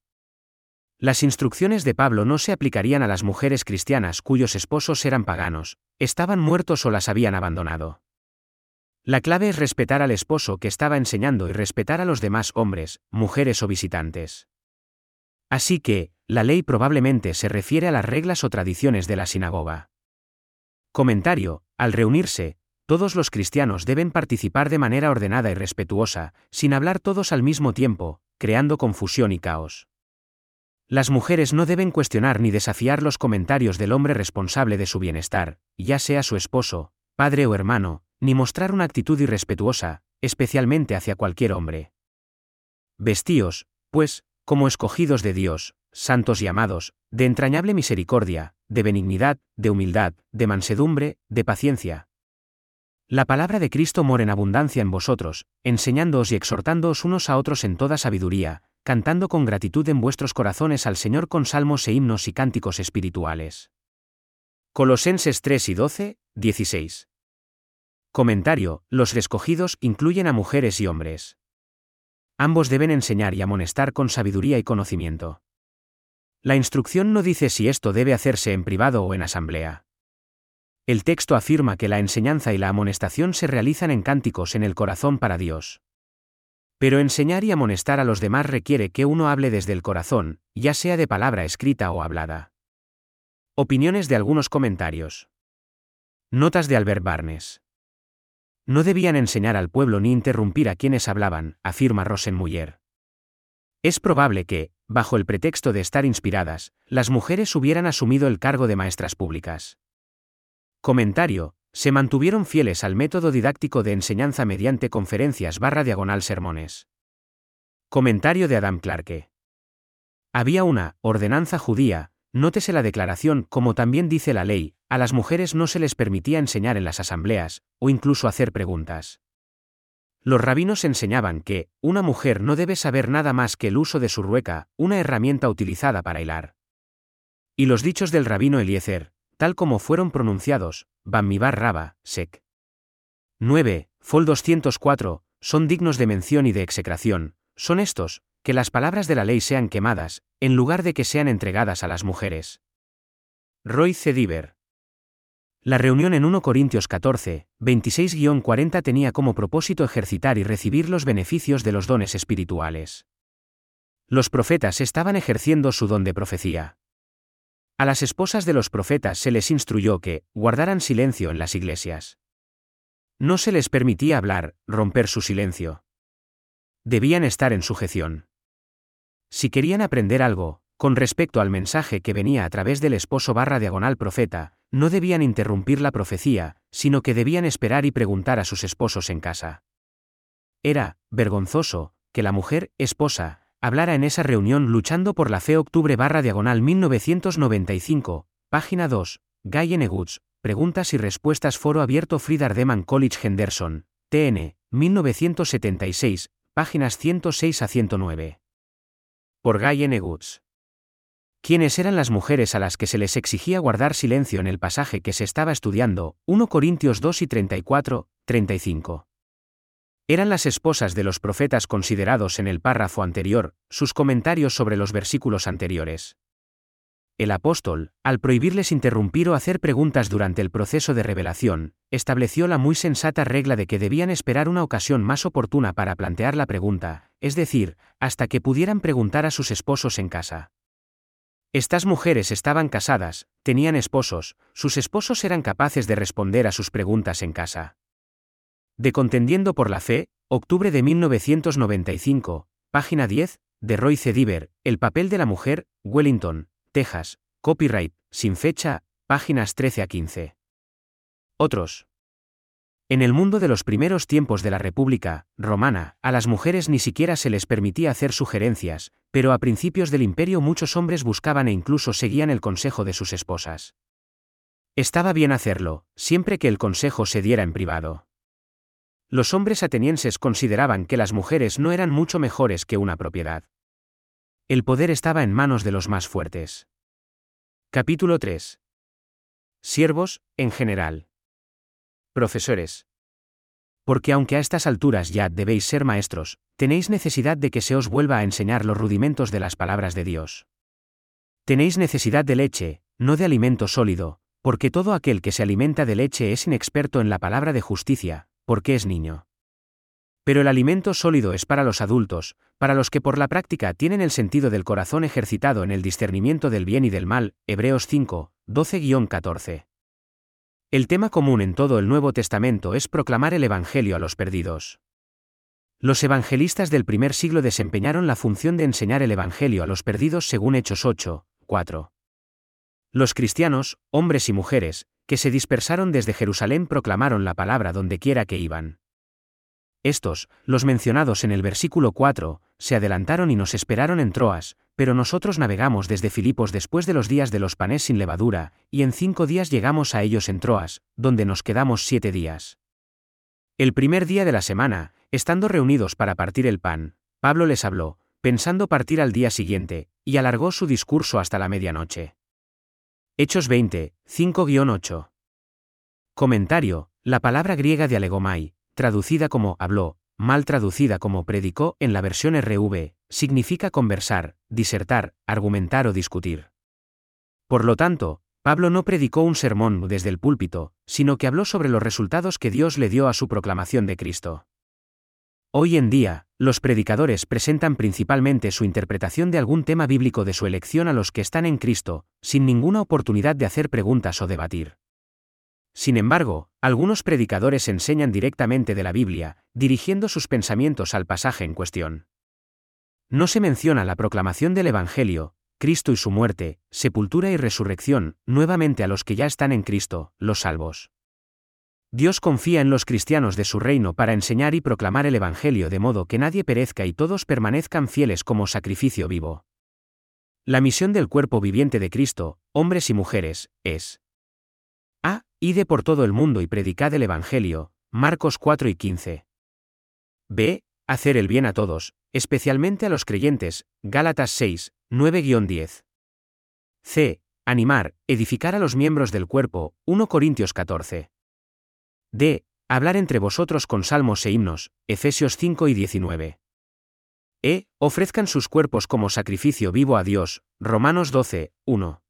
Las instrucciones de Pablo no se aplicarían a las mujeres cristianas cuyos esposos eran paganos, estaban muertos o las habían abandonado. La clave es respetar al esposo que estaba enseñando y respetar a los demás hombres, mujeres o visitantes. Así que, la ley probablemente se refiere a las reglas o tradiciones de la sinagoga. Comentario: al reunirse, todos los cristianos deben participar de manera ordenada y respetuosa, sin hablar todos al mismo tiempo, creando confusión y caos. Las mujeres no deben cuestionar ni desafiar los comentarios del hombre responsable de su bienestar, ya sea su esposo, padre o hermano, ni mostrar una actitud irrespetuosa, especialmente hacia cualquier hombre. Vestíos, pues, como escogidos de Dios, santos y amados, de entrañable misericordia, de benignidad, de humildad, de mansedumbre, de paciencia. La palabra de Cristo mora en abundancia en vosotros, enseñándoos y exhortándoos unos a otros en toda sabiduría, cantando con gratitud en vuestros corazones al Señor con salmos e himnos y cánticos espirituales. Colosenses tres y doce, dieciséis. Comentario: los escogidos incluyen a mujeres y hombres. Ambos deben enseñar y amonestar con sabiduría y conocimiento. La instrucción no dice si esto debe hacerse en privado o en asamblea. El texto afirma que la enseñanza y la amonestación se realizan en cánticos en el corazón para Dios. Pero enseñar y amonestar a los demás requiere que uno hable desde el corazón, ya sea de palabra escrita o hablada. Opiniones de algunos comentarios. Notas de Albert Barnes. No debían enseñar al pueblo ni interrumpir a quienes hablaban, afirma Rosenmuller. Es probable que, bajo el pretexto de estar inspiradas, las mujeres hubieran asumido el cargo de maestras públicas. Comentario: se mantuvieron fieles al método didáctico de enseñanza mediante conferencias barra diagonal sermones. Comentario de Adam Clarke. Había una ordenanza judía, nótese la declaración como también dice la ley, a las mujeres no se les permitía enseñar en las asambleas, o incluso hacer preguntas. Los rabinos enseñaban que, una mujer no debe saber nada más que el uso de su rueca, una herramienta utilizada para hilar. Y los dichos del rabino Eliezer, tal como fueron pronunciados, Bammibar Rabba, Sec. nueve, Fol doscientos cuatro, son dignos de mención y de execración, son estos, que las palabras de la ley sean quemadas, en lugar de que sean entregadas a las mujeres. Roy C. Diver. La reunión en primera Corintios catorce, veintiséis a cuarenta tenía como propósito ejercitar y recibir los beneficios de los dones espirituales. Los profetas estaban ejerciendo su don de profecía. A las esposas de los profetas se les instruyó que guardaran silencio en las iglesias. No se les permitía hablar, romper su silencio. Debían estar en sujeción. Si querían aprender algo, con respecto al mensaje que venía a través del esposo barra diagonal profeta, no debían interrumpir la profecía, sino que debían esperar y preguntar a sus esposos en casa. Era vergonzoso que la mujer, esposa, hablara en esa reunión luchando por la fe octubre barra diagonal mil novecientos noventa y cinco, página dos, Guy N. Goods, preguntas y respuestas foro abierto Friedar Deman College Henderson, T N, mil novecientos setenta y seis, páginas ciento seis a ciento nueve. Por Guy N. Goods. ¿Quiénes eran las mujeres a las que se les exigía guardar silencio en el pasaje que se estaba estudiando, primera Corintios dos y treinta y cuatro, treinta y cinco? Eran las esposas de los profetas considerados en el párrafo anterior, sus comentarios sobre los versículos anteriores. El apóstol, al prohibirles interrumpir o hacer preguntas durante el proceso de revelación, estableció la muy sensata regla de que debían esperar una ocasión más oportuna para plantear la pregunta, es decir, hasta que pudieran preguntar a sus esposos en casa. Estas mujeres estaban casadas, tenían esposos, sus esposos eran capaces de responder a sus preguntas en casa. De Contendiendo por la Fe, octubre de mil novecientos noventa y cinco, página diez, de Roy C. Diver, El papel de la mujer, Wellington, Texas, copyright, sin fecha, páginas trece a quince. Otros. En el mundo de los primeros tiempos de la República Romana, a las mujeres ni siquiera se les permitía hacer sugerencias, pero a principios del imperio muchos hombres buscaban e incluso seguían el consejo de sus esposas. Estaba bien hacerlo, siempre que el consejo se diera en privado. Los hombres atenienses consideraban que las mujeres no eran mucho mejores que una propiedad. El poder estaba en manos de los más fuertes. Capítulo tres. Siervos, en general. Profesores. Porque aunque a estas alturas ya debéis ser maestros, tenéis necesidad de que se os vuelva a enseñar los rudimentos de las palabras de Dios. Tenéis necesidad de leche, no de alimento sólido, porque todo aquel que se alimenta de leche es inexperto en la palabra de justicia, porque es niño. Pero el alimento sólido es para los adultos, para los que por la práctica tienen el sentido del corazón ejercitado en el discernimiento del bien y del mal, Hebreos cinco, doce a catorce. El tema común en todo el Nuevo Testamento es proclamar el Evangelio a los perdidos. Los evangelistas del primer siglo desempeñaron la función de enseñar el Evangelio a los perdidos según Hechos ocho, cuatro. Los cristianos, hombres y mujeres, que se dispersaron desde Jerusalén proclamaron la palabra donde quiera que iban. Estos, los mencionados en el versículo cuatro, se adelantaron y nos esperaron en Troas, pero nosotros navegamos desde Filipos después de los días de los panes sin levadura, y en cinco días llegamos a ellos en Troas, donde nos quedamos siete días. El primer día de la semana, estando reunidos para partir el pan, Pablo les habló, pensando partir al día siguiente, y alargó su discurso hasta la medianoche. Hechos veinte, cinco a ocho. Comentario: la palabra griega de alegomai, traducida como habló, mal traducida como predicó en la versión R V, significa conversar, disertar, argumentar o discutir. Por lo tanto, Pablo no predicó un sermón desde el púlpito, sino que habló sobre los resultados que Dios le dio a su proclamación de Cristo. Hoy en día, los predicadores presentan principalmente su interpretación de algún tema bíblico de su elección a los que están en Cristo, sin ninguna oportunidad de hacer preguntas o debatir. Sin embargo, algunos predicadores enseñan directamente de la Biblia, dirigiendo sus pensamientos al pasaje en cuestión. No se menciona la proclamación del Evangelio, Cristo y su muerte, sepultura y resurrección, nuevamente a los que ya están en Cristo, los salvos. Dios confía en los cristianos de su reino para enseñar y proclamar el Evangelio de modo que nadie perezca y todos permanezcan fieles como sacrificio vivo. La misión del cuerpo viviente de Cristo, hombres y mujeres, es A. Ide por todo el mundo y predicad el Evangelio, Marcos cuatro y quince. B. Hacer el bien a todos, especialmente a los creyentes, Gálatas seis, nueve a diez. C. Animar, edificar a los miembros del cuerpo, primera Corintios catorce. D. Hablar entre vosotros con salmos e himnos, Efesios cinco y diecinueve. E. Ofrezcan sus cuerpos como sacrificio vivo a Dios, Romanos doce, uno.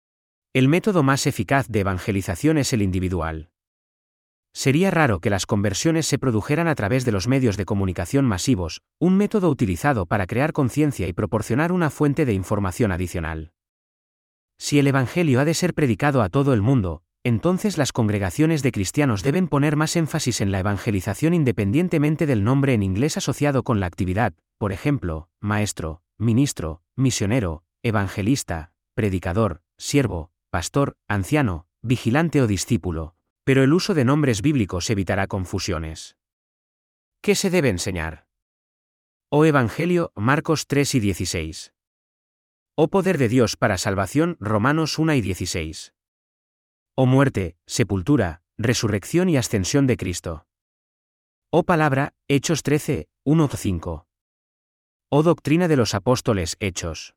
El método más eficaz de evangelización es el individual. Sería raro que las conversiones se produjeran a través de los medios de comunicación masivos, un método utilizado para crear conciencia y proporcionar una fuente de información adicional. Si el Evangelio ha de ser predicado a todo el mundo, entonces las congregaciones de cristianos deben poner más énfasis en la evangelización independientemente del nombre en inglés asociado con la actividad, por ejemplo, maestro, ministro, misionero, evangelista, predicador, siervo, pastor, anciano, vigilante o discípulo, pero el uso de nombres bíblicos evitará confusiones. ¿Qué se debe enseñar? O Evangelio, Marcos tres y dieciséis. O poder de Dios para salvación, Romanos uno y dieciséis. O muerte, sepultura, resurrección y ascensión de Cristo. O palabra, Hechos trece, uno a cinco. O doctrina de los apóstoles, Hechos.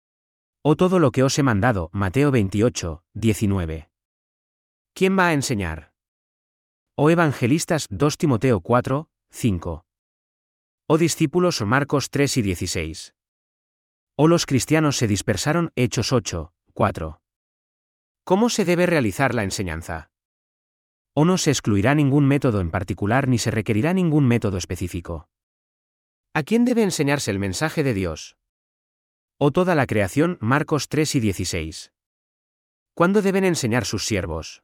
O todo lo que os he mandado, Mateo veintiocho, diecinueve. ¿Quién va a enseñar? O evangelistas, dos Timoteo cuatro, cinco. O discípulos, Marcos tres y dieciséis. O los cristianos se dispersaron, Hechos ocho, cuatro. ¿Cómo se debe realizar la enseñanza? O no se excluirá ningún método en particular ni se requerirá ningún método específico. ¿A quién debe enseñarse el mensaje de Dios? O toda la creación, Marcos tres y dieciséis. ¿Cuándo deben enseñar sus siervos?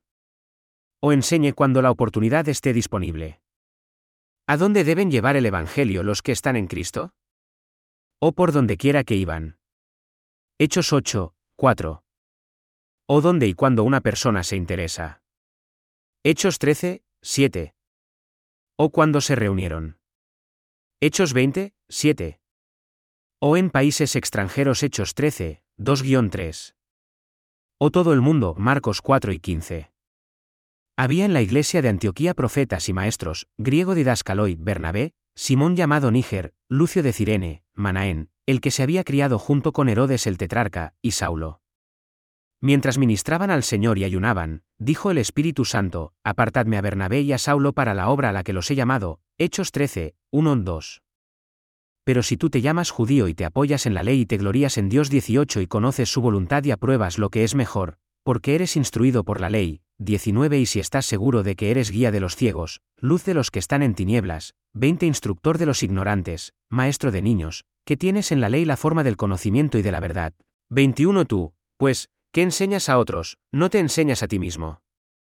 O enseñe cuando la oportunidad esté disponible. ¿A dónde deben llevar el Evangelio los que están en Cristo? O por donde quiera que iban. Hechos ocho, cuatro. O dónde y cuándo una persona se interesa. Hechos trece, siete. O cuándo se reunieron. Hechos veinte, siete. O en países extranjeros, Hechos trece, dos a tres. O todo el mundo, Marcos cuatro y quince. Había en la iglesia de Antioquía profetas y maestros, griego didascaloi, Bernabé, Simón llamado Níger, Lucio de Cirene, Manaén, el que se había criado junto con Herodes el tetrarca, y Saulo. Mientras ministraban al Señor y ayunaban, dijo el Espíritu Santo, apartadme a Bernabé y a Saulo para la obra a la que los he llamado, Hechos trece, uno a dos. Pero si tú te llamas judío y te apoyas en la ley y te glorías en Dios dieciocho y conoces su voluntad y apruebas lo que es mejor, porque eres instruido por la ley, diecinueve y si estás seguro de que eres guía de los ciegos, luz de los que están en tinieblas, veinte instructor de los ignorantes, maestro de niños, que tienes en la ley la forma del conocimiento y de la verdad. veintiuno Tú, pues, ¿qué enseñas a otros, no te enseñas a ti mismo?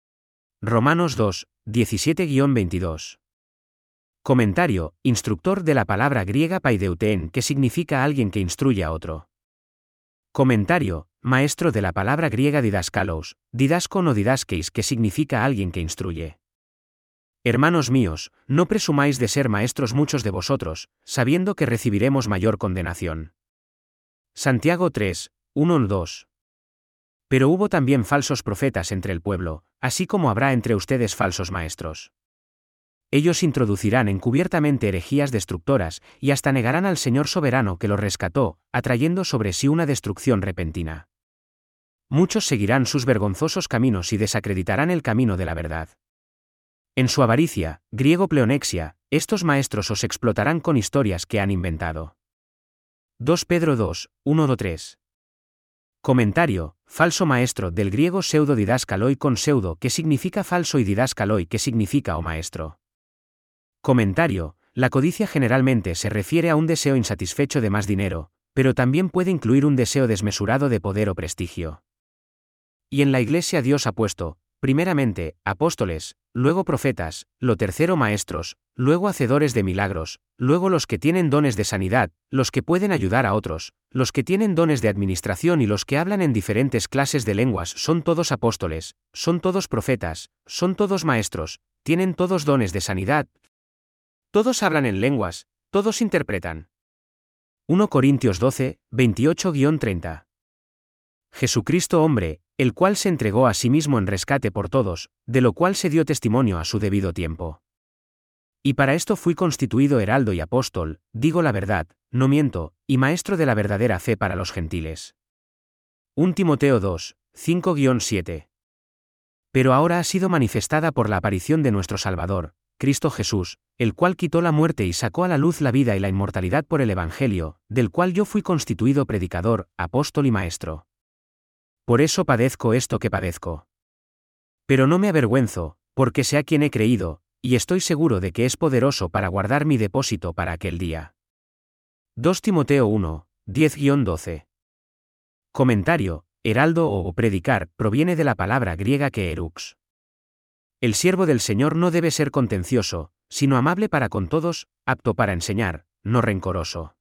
Romanos dos, diecisiete a veintidós. Comentario, instructor de la palabra griega paideutein, que significa alguien que instruye a otro. Comentario, maestro de la palabra griega didaskalos, didaskon o didaskeis, que significa alguien que instruye. Hermanos míos, no presumáis de ser maestros muchos de vosotros, sabiendo que recibiremos mayor condenación. Santiago tres, uno a dos. Pero hubo también falsos profetas entre el pueblo, así como habrá entre ustedes falsos maestros. Ellos introducirán encubiertamente herejías destructoras, y hasta negarán al Señor soberano que los rescató, atrayendo sobre sí una destrucción repentina. Muchos seguirán sus vergonzosos caminos y desacreditarán el camino de la verdad. En su avaricia, griego pleonexia, estos maestros os explotarán con historias que han inventado. dos Pedro dos, uno a tres. Comentario, falso maestro, del griego pseudo didaskaloi con pseudo, que significa falso, y didaskaloi, que significa o maestro. Comentario, la codicia generalmente se refiere a un deseo insatisfecho de más dinero, pero también puede incluir un deseo desmesurado de poder o prestigio. Y en la Iglesia Dios ha puesto, primeramente, apóstoles, luego profetas, lo tercero maestros, luego hacedores de milagros, luego los que tienen dones de sanidad, los que pueden ayudar a otros, los que tienen dones de administración y los que hablan en diferentes clases de lenguas. Son todos apóstoles, son todos profetas, son todos maestros, tienen todos dones de sanidad. Todos hablan en lenguas, todos interpretan. primera Corintios doce, veintiocho a treinta. Jesucristo hombre, el cual se entregó a sí mismo en rescate por todos, de lo cual se dio testimonio a su debido tiempo. Y para esto fui constituido heraldo y apóstol, digo la verdad, no miento, y maestro de la verdadera fe para los gentiles. Primera Timoteo dos, cinco a siete. Pero ahora ha sido manifestada por la aparición de nuestro Salvador, Cristo Jesús, el cual quitó la muerte y sacó a la luz la vida y la inmortalidad por el Evangelio, del cual yo fui constituido predicador, apóstol y maestro. Por eso padezco esto que padezco. Pero no me avergüenzo, porque sé a quien he creído, y estoy seguro de que es poderoso para guardar mi depósito para aquel día. Segunda Timoteo uno, diez a doce. Comentario: heraldo o predicar proviene de la palabra griega querux. El siervo del Señor no debe ser contencioso, sino amable para con todos, apto para enseñar, no rencoroso.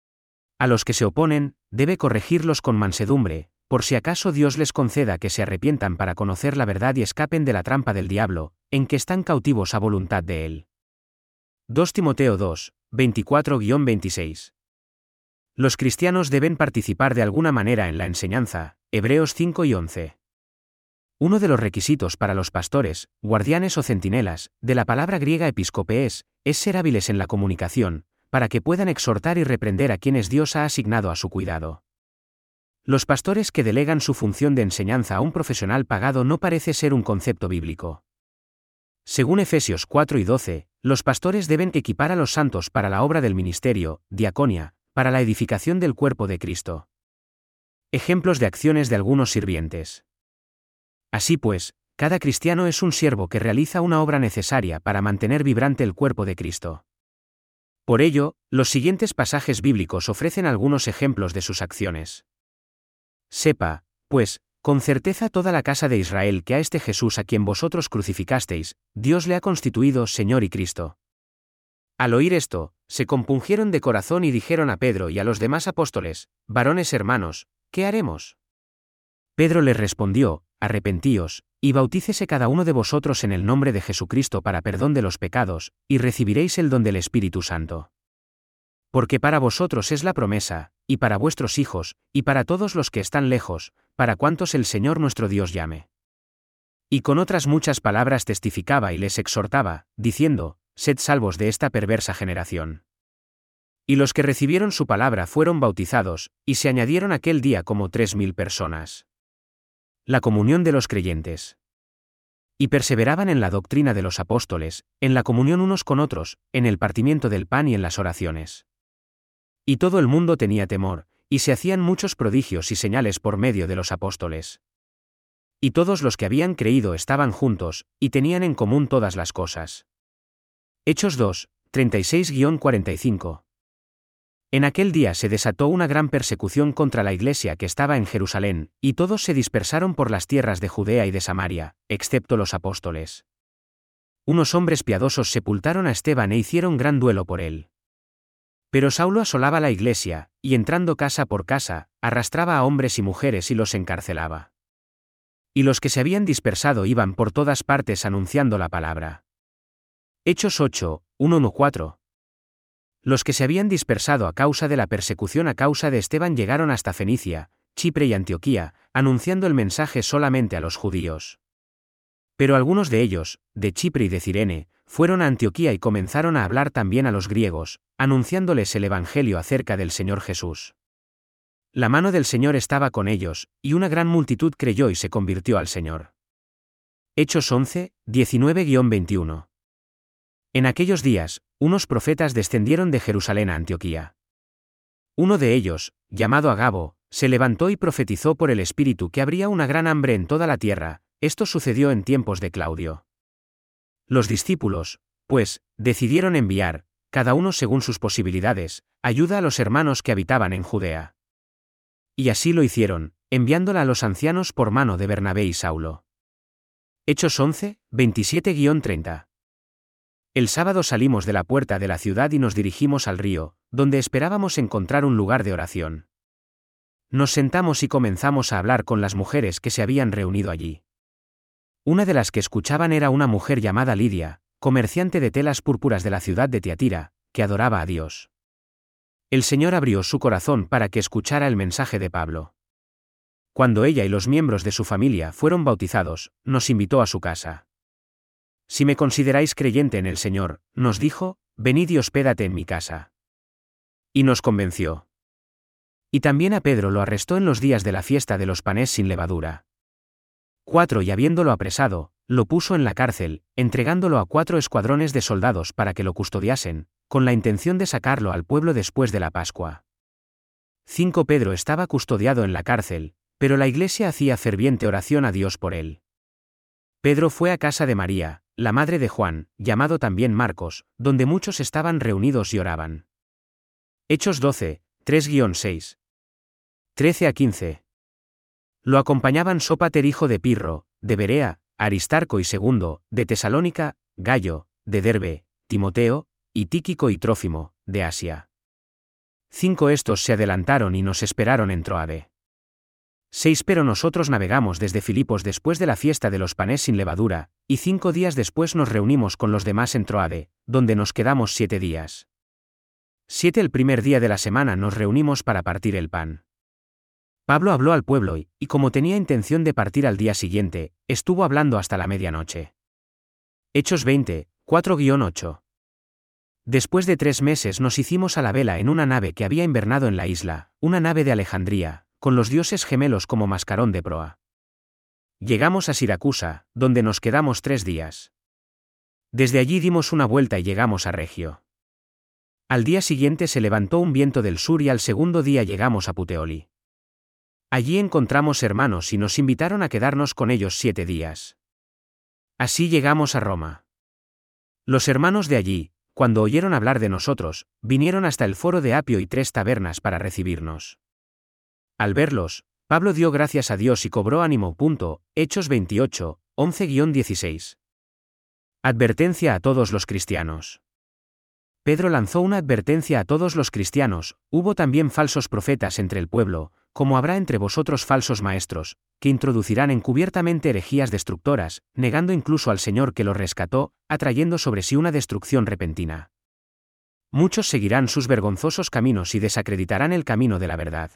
A los que se oponen, debe corregirlos con mansedumbre, por si acaso Dios les conceda que se arrepientan para conocer la verdad y escapen de la trampa del diablo, en que están cautivos a voluntad de él. Segunda Timoteo dos, veinticuatro a veintiséis. Los cristianos deben participar de alguna manera en la enseñanza, Hebreos cinco y once. Uno de los requisitos para los pastores, guardianes o centinelas, de la palabra griega episcopees, es ser hábiles en la comunicación, para que puedan exhortar y reprender a quienes Dios ha asignado a su cuidado. Los pastores que delegan su función de enseñanza a un profesional pagado no parece ser un concepto bíblico. Según Efesios cuatro y doce, los pastores deben equipar a los santos para la obra del ministerio, diaconia, para la edificación del cuerpo de Cristo. Ejemplos de acciones de algunos sirvientes. Así pues, cada cristiano es un siervo que realiza una obra necesaria para mantener vibrante el cuerpo de Cristo. Por ello, los siguientes pasajes bíblicos ofrecen algunos ejemplos de sus acciones. Sepa, pues, con certeza toda la casa de Israel que a este Jesús a quien vosotros crucificasteis, Dios le ha constituido Señor y Cristo. Al oír esto, se compungieron de corazón y dijeron a Pedro y a los demás apóstoles: varones hermanos, ¿qué haremos? Pedro les respondió: arrepentíos, y bautícese cada uno de vosotros en el nombre de Jesucristo para perdón de los pecados, y recibiréis el don del Espíritu Santo. Porque para vosotros es la promesa, y para vuestros hijos, y para todos los que están lejos, para cuantos el Señor nuestro Dios llame. Y con otras muchas palabras testificaba y les exhortaba, diciendo: sed salvos de esta perversa generación. Y los que recibieron su palabra fueron bautizados, y se añadieron aquel día como tres mil personas. La comunión de los creyentes. Y perseveraban en la doctrina de los apóstoles, en la comunión unos con otros, en el partimiento del pan y en las oraciones. Y todo el mundo tenía temor, y se hacían muchos prodigios y señales por medio de los apóstoles. Y todos los que habían creído estaban juntos, y tenían en común todas las cosas. Hechos dos, treinta y seis a cuarenta y cinco. En aquel día se desató una gran persecución contra la iglesia que estaba en Jerusalén, y todos se dispersaron por las tierras de Judea y de Samaria, excepto los apóstoles. Unos hombres piadosos sepultaron a Esteban e hicieron gran duelo por él. Pero Saulo asolaba la iglesia, y entrando casa por casa, arrastraba a hombres y mujeres y los encarcelaba. Y los que se habían dispersado iban por todas partes anunciando la palabra. Hechos ocho, uno a cuatro. Los que se habían dispersado a causa de la persecución a causa de Esteban llegaron hasta Fenicia, Chipre y Antioquía, anunciando el mensaje solamente a los judíos. Pero algunos de ellos, de Chipre y de Cirene, fueron a Antioquía y comenzaron a hablar también a los griegos, anunciándoles el evangelio acerca del Señor Jesús. La mano del Señor estaba con ellos, y una gran multitud creyó y se convirtió al Señor. Hechos once, diecinueve a veintiuno. En aquellos días, unos profetas descendieron de Jerusalén a Antioquía. Uno de ellos, llamado Agabo, se levantó y profetizó por el Espíritu que habría una gran hambre en toda la tierra. Esto sucedió en tiempos de Claudio. Los discípulos, pues, decidieron enviar, cada uno según sus posibilidades, ayuda a los hermanos que habitaban en Judea. Y así lo hicieron, enviándola a los ancianos por mano de Bernabé y Saulo. Hechos once, veintisiete a treinta. El sábado salimos de la puerta de la ciudad y nos dirigimos al río, donde esperábamos encontrar un lugar de oración. Nos sentamos y comenzamos a hablar con las mujeres que se habían reunido allí. Una de las que escuchaban era una mujer llamada Lidia, comerciante de telas púrpuras de la ciudad de Tiatira, que adoraba a Dios. El Señor abrió su corazón para que escuchara el mensaje de Pablo. cuando ella y los miembros de su familia fueron bautizados, nos invitó a su casa. Si me consideráis creyente en el Señor, nos dijo, venid y hospédate en mi casa. Y nos convenció. Y también a Pedro lo arrestó en los días de la fiesta de los panes sin levadura. cuatro Y habiéndolo apresado, lo puso en la cárcel, entregándolo a cuatro escuadrones de soldados para que lo custodiasen, con la intención de sacarlo al pueblo después de la Pascua. cinco Pedro estaba custodiado en la cárcel, pero la iglesia hacía ferviente oración a Dios por él. Pedro fue a casa de María, la madre de Juan, llamado también Marcos, donde muchos estaban reunidos y oraban. Hechos doce, tres a seis. trece a quince. Lo acompañaban Sópater hijo de Pirro, de Berea, Aristarco y Segundo, de Tesalónica, Gayo, de Derbe, Timoteo, y Tíquico y Trófimo, de Asia. Cinco Estos se adelantaron y nos esperaron en Troade. seis Pero nosotros navegamos desde Filipos después de la fiesta de los panes sin levadura, y cinco días después nos reunimos con los demás en Troade, donde nos quedamos siete días. siete El primer día de la semana nos reunimos para partir el pan. Pablo habló al pueblo y, y como tenía intención de partir al día siguiente, estuvo hablando hasta la medianoche. Hechos veinte, cuatro a ocho. Después de tres meses nos hicimos a la vela en una nave que había invernado en la isla, una nave de Alejandría, con los dioses gemelos como mascarón de proa. Llegamos a Siracusa, donde nos quedamos tres días. Desde allí dimos una vuelta y llegamos a Regio. Al día siguiente se levantó un viento del sur y al segundo día llegamos a Puteoli. Allí encontramos hermanos y nos invitaron a quedarnos con ellos siete días. Así llegamos a Roma. Los hermanos de allí, cuando oyeron hablar de nosotros, vinieron hasta el foro de Apio y tres tabernas para recibirnos. Al verlos, Pablo dio gracias a Dios y cobró ánimo. Hechos veintiocho, once a dieciséis. Advertencia a todos los cristianos. Pedro lanzó una advertencia a todos los cristianos: hubo también falsos profetas entre el pueblo, como habrá entre vosotros falsos maestros, que introducirán encubiertamente herejías destructoras, negando incluso al Señor que los rescató, atrayendo sobre sí una destrucción repentina. Muchos seguirán sus vergonzosos caminos y desacreditarán el camino de la verdad.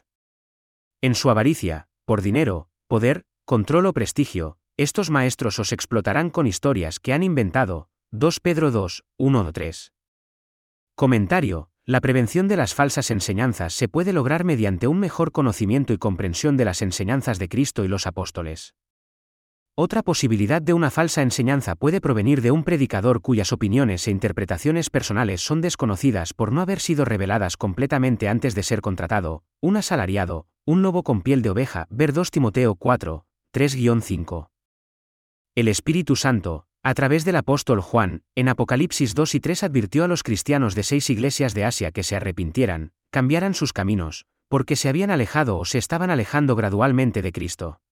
En su avaricia, por dinero, poder, control o prestigio, estos maestros os explotarán con historias que han inventado. dos Pedro dos, uno a tres. Comentario: la prevención de las falsas enseñanzas se puede lograr mediante un mejor conocimiento y comprensión de las enseñanzas de Cristo y los apóstoles. Otra posibilidad de una falsa enseñanza puede provenir de un predicador cuyas opiniones e interpretaciones personales son desconocidas por no haber sido reveladas completamente antes de ser contratado, un asalariado, un lobo con piel de oveja. Ver dos Timoteo cuatro, tres a cinco. El Espíritu Santo, a través del apóstol Juan, en Apocalipsis dos y tres advirtió a los cristianos de seis iglesias de Asia que se arrepintieran, cambiaran sus caminos, porque se habían alejado o se estaban alejando gradualmente de Cristo.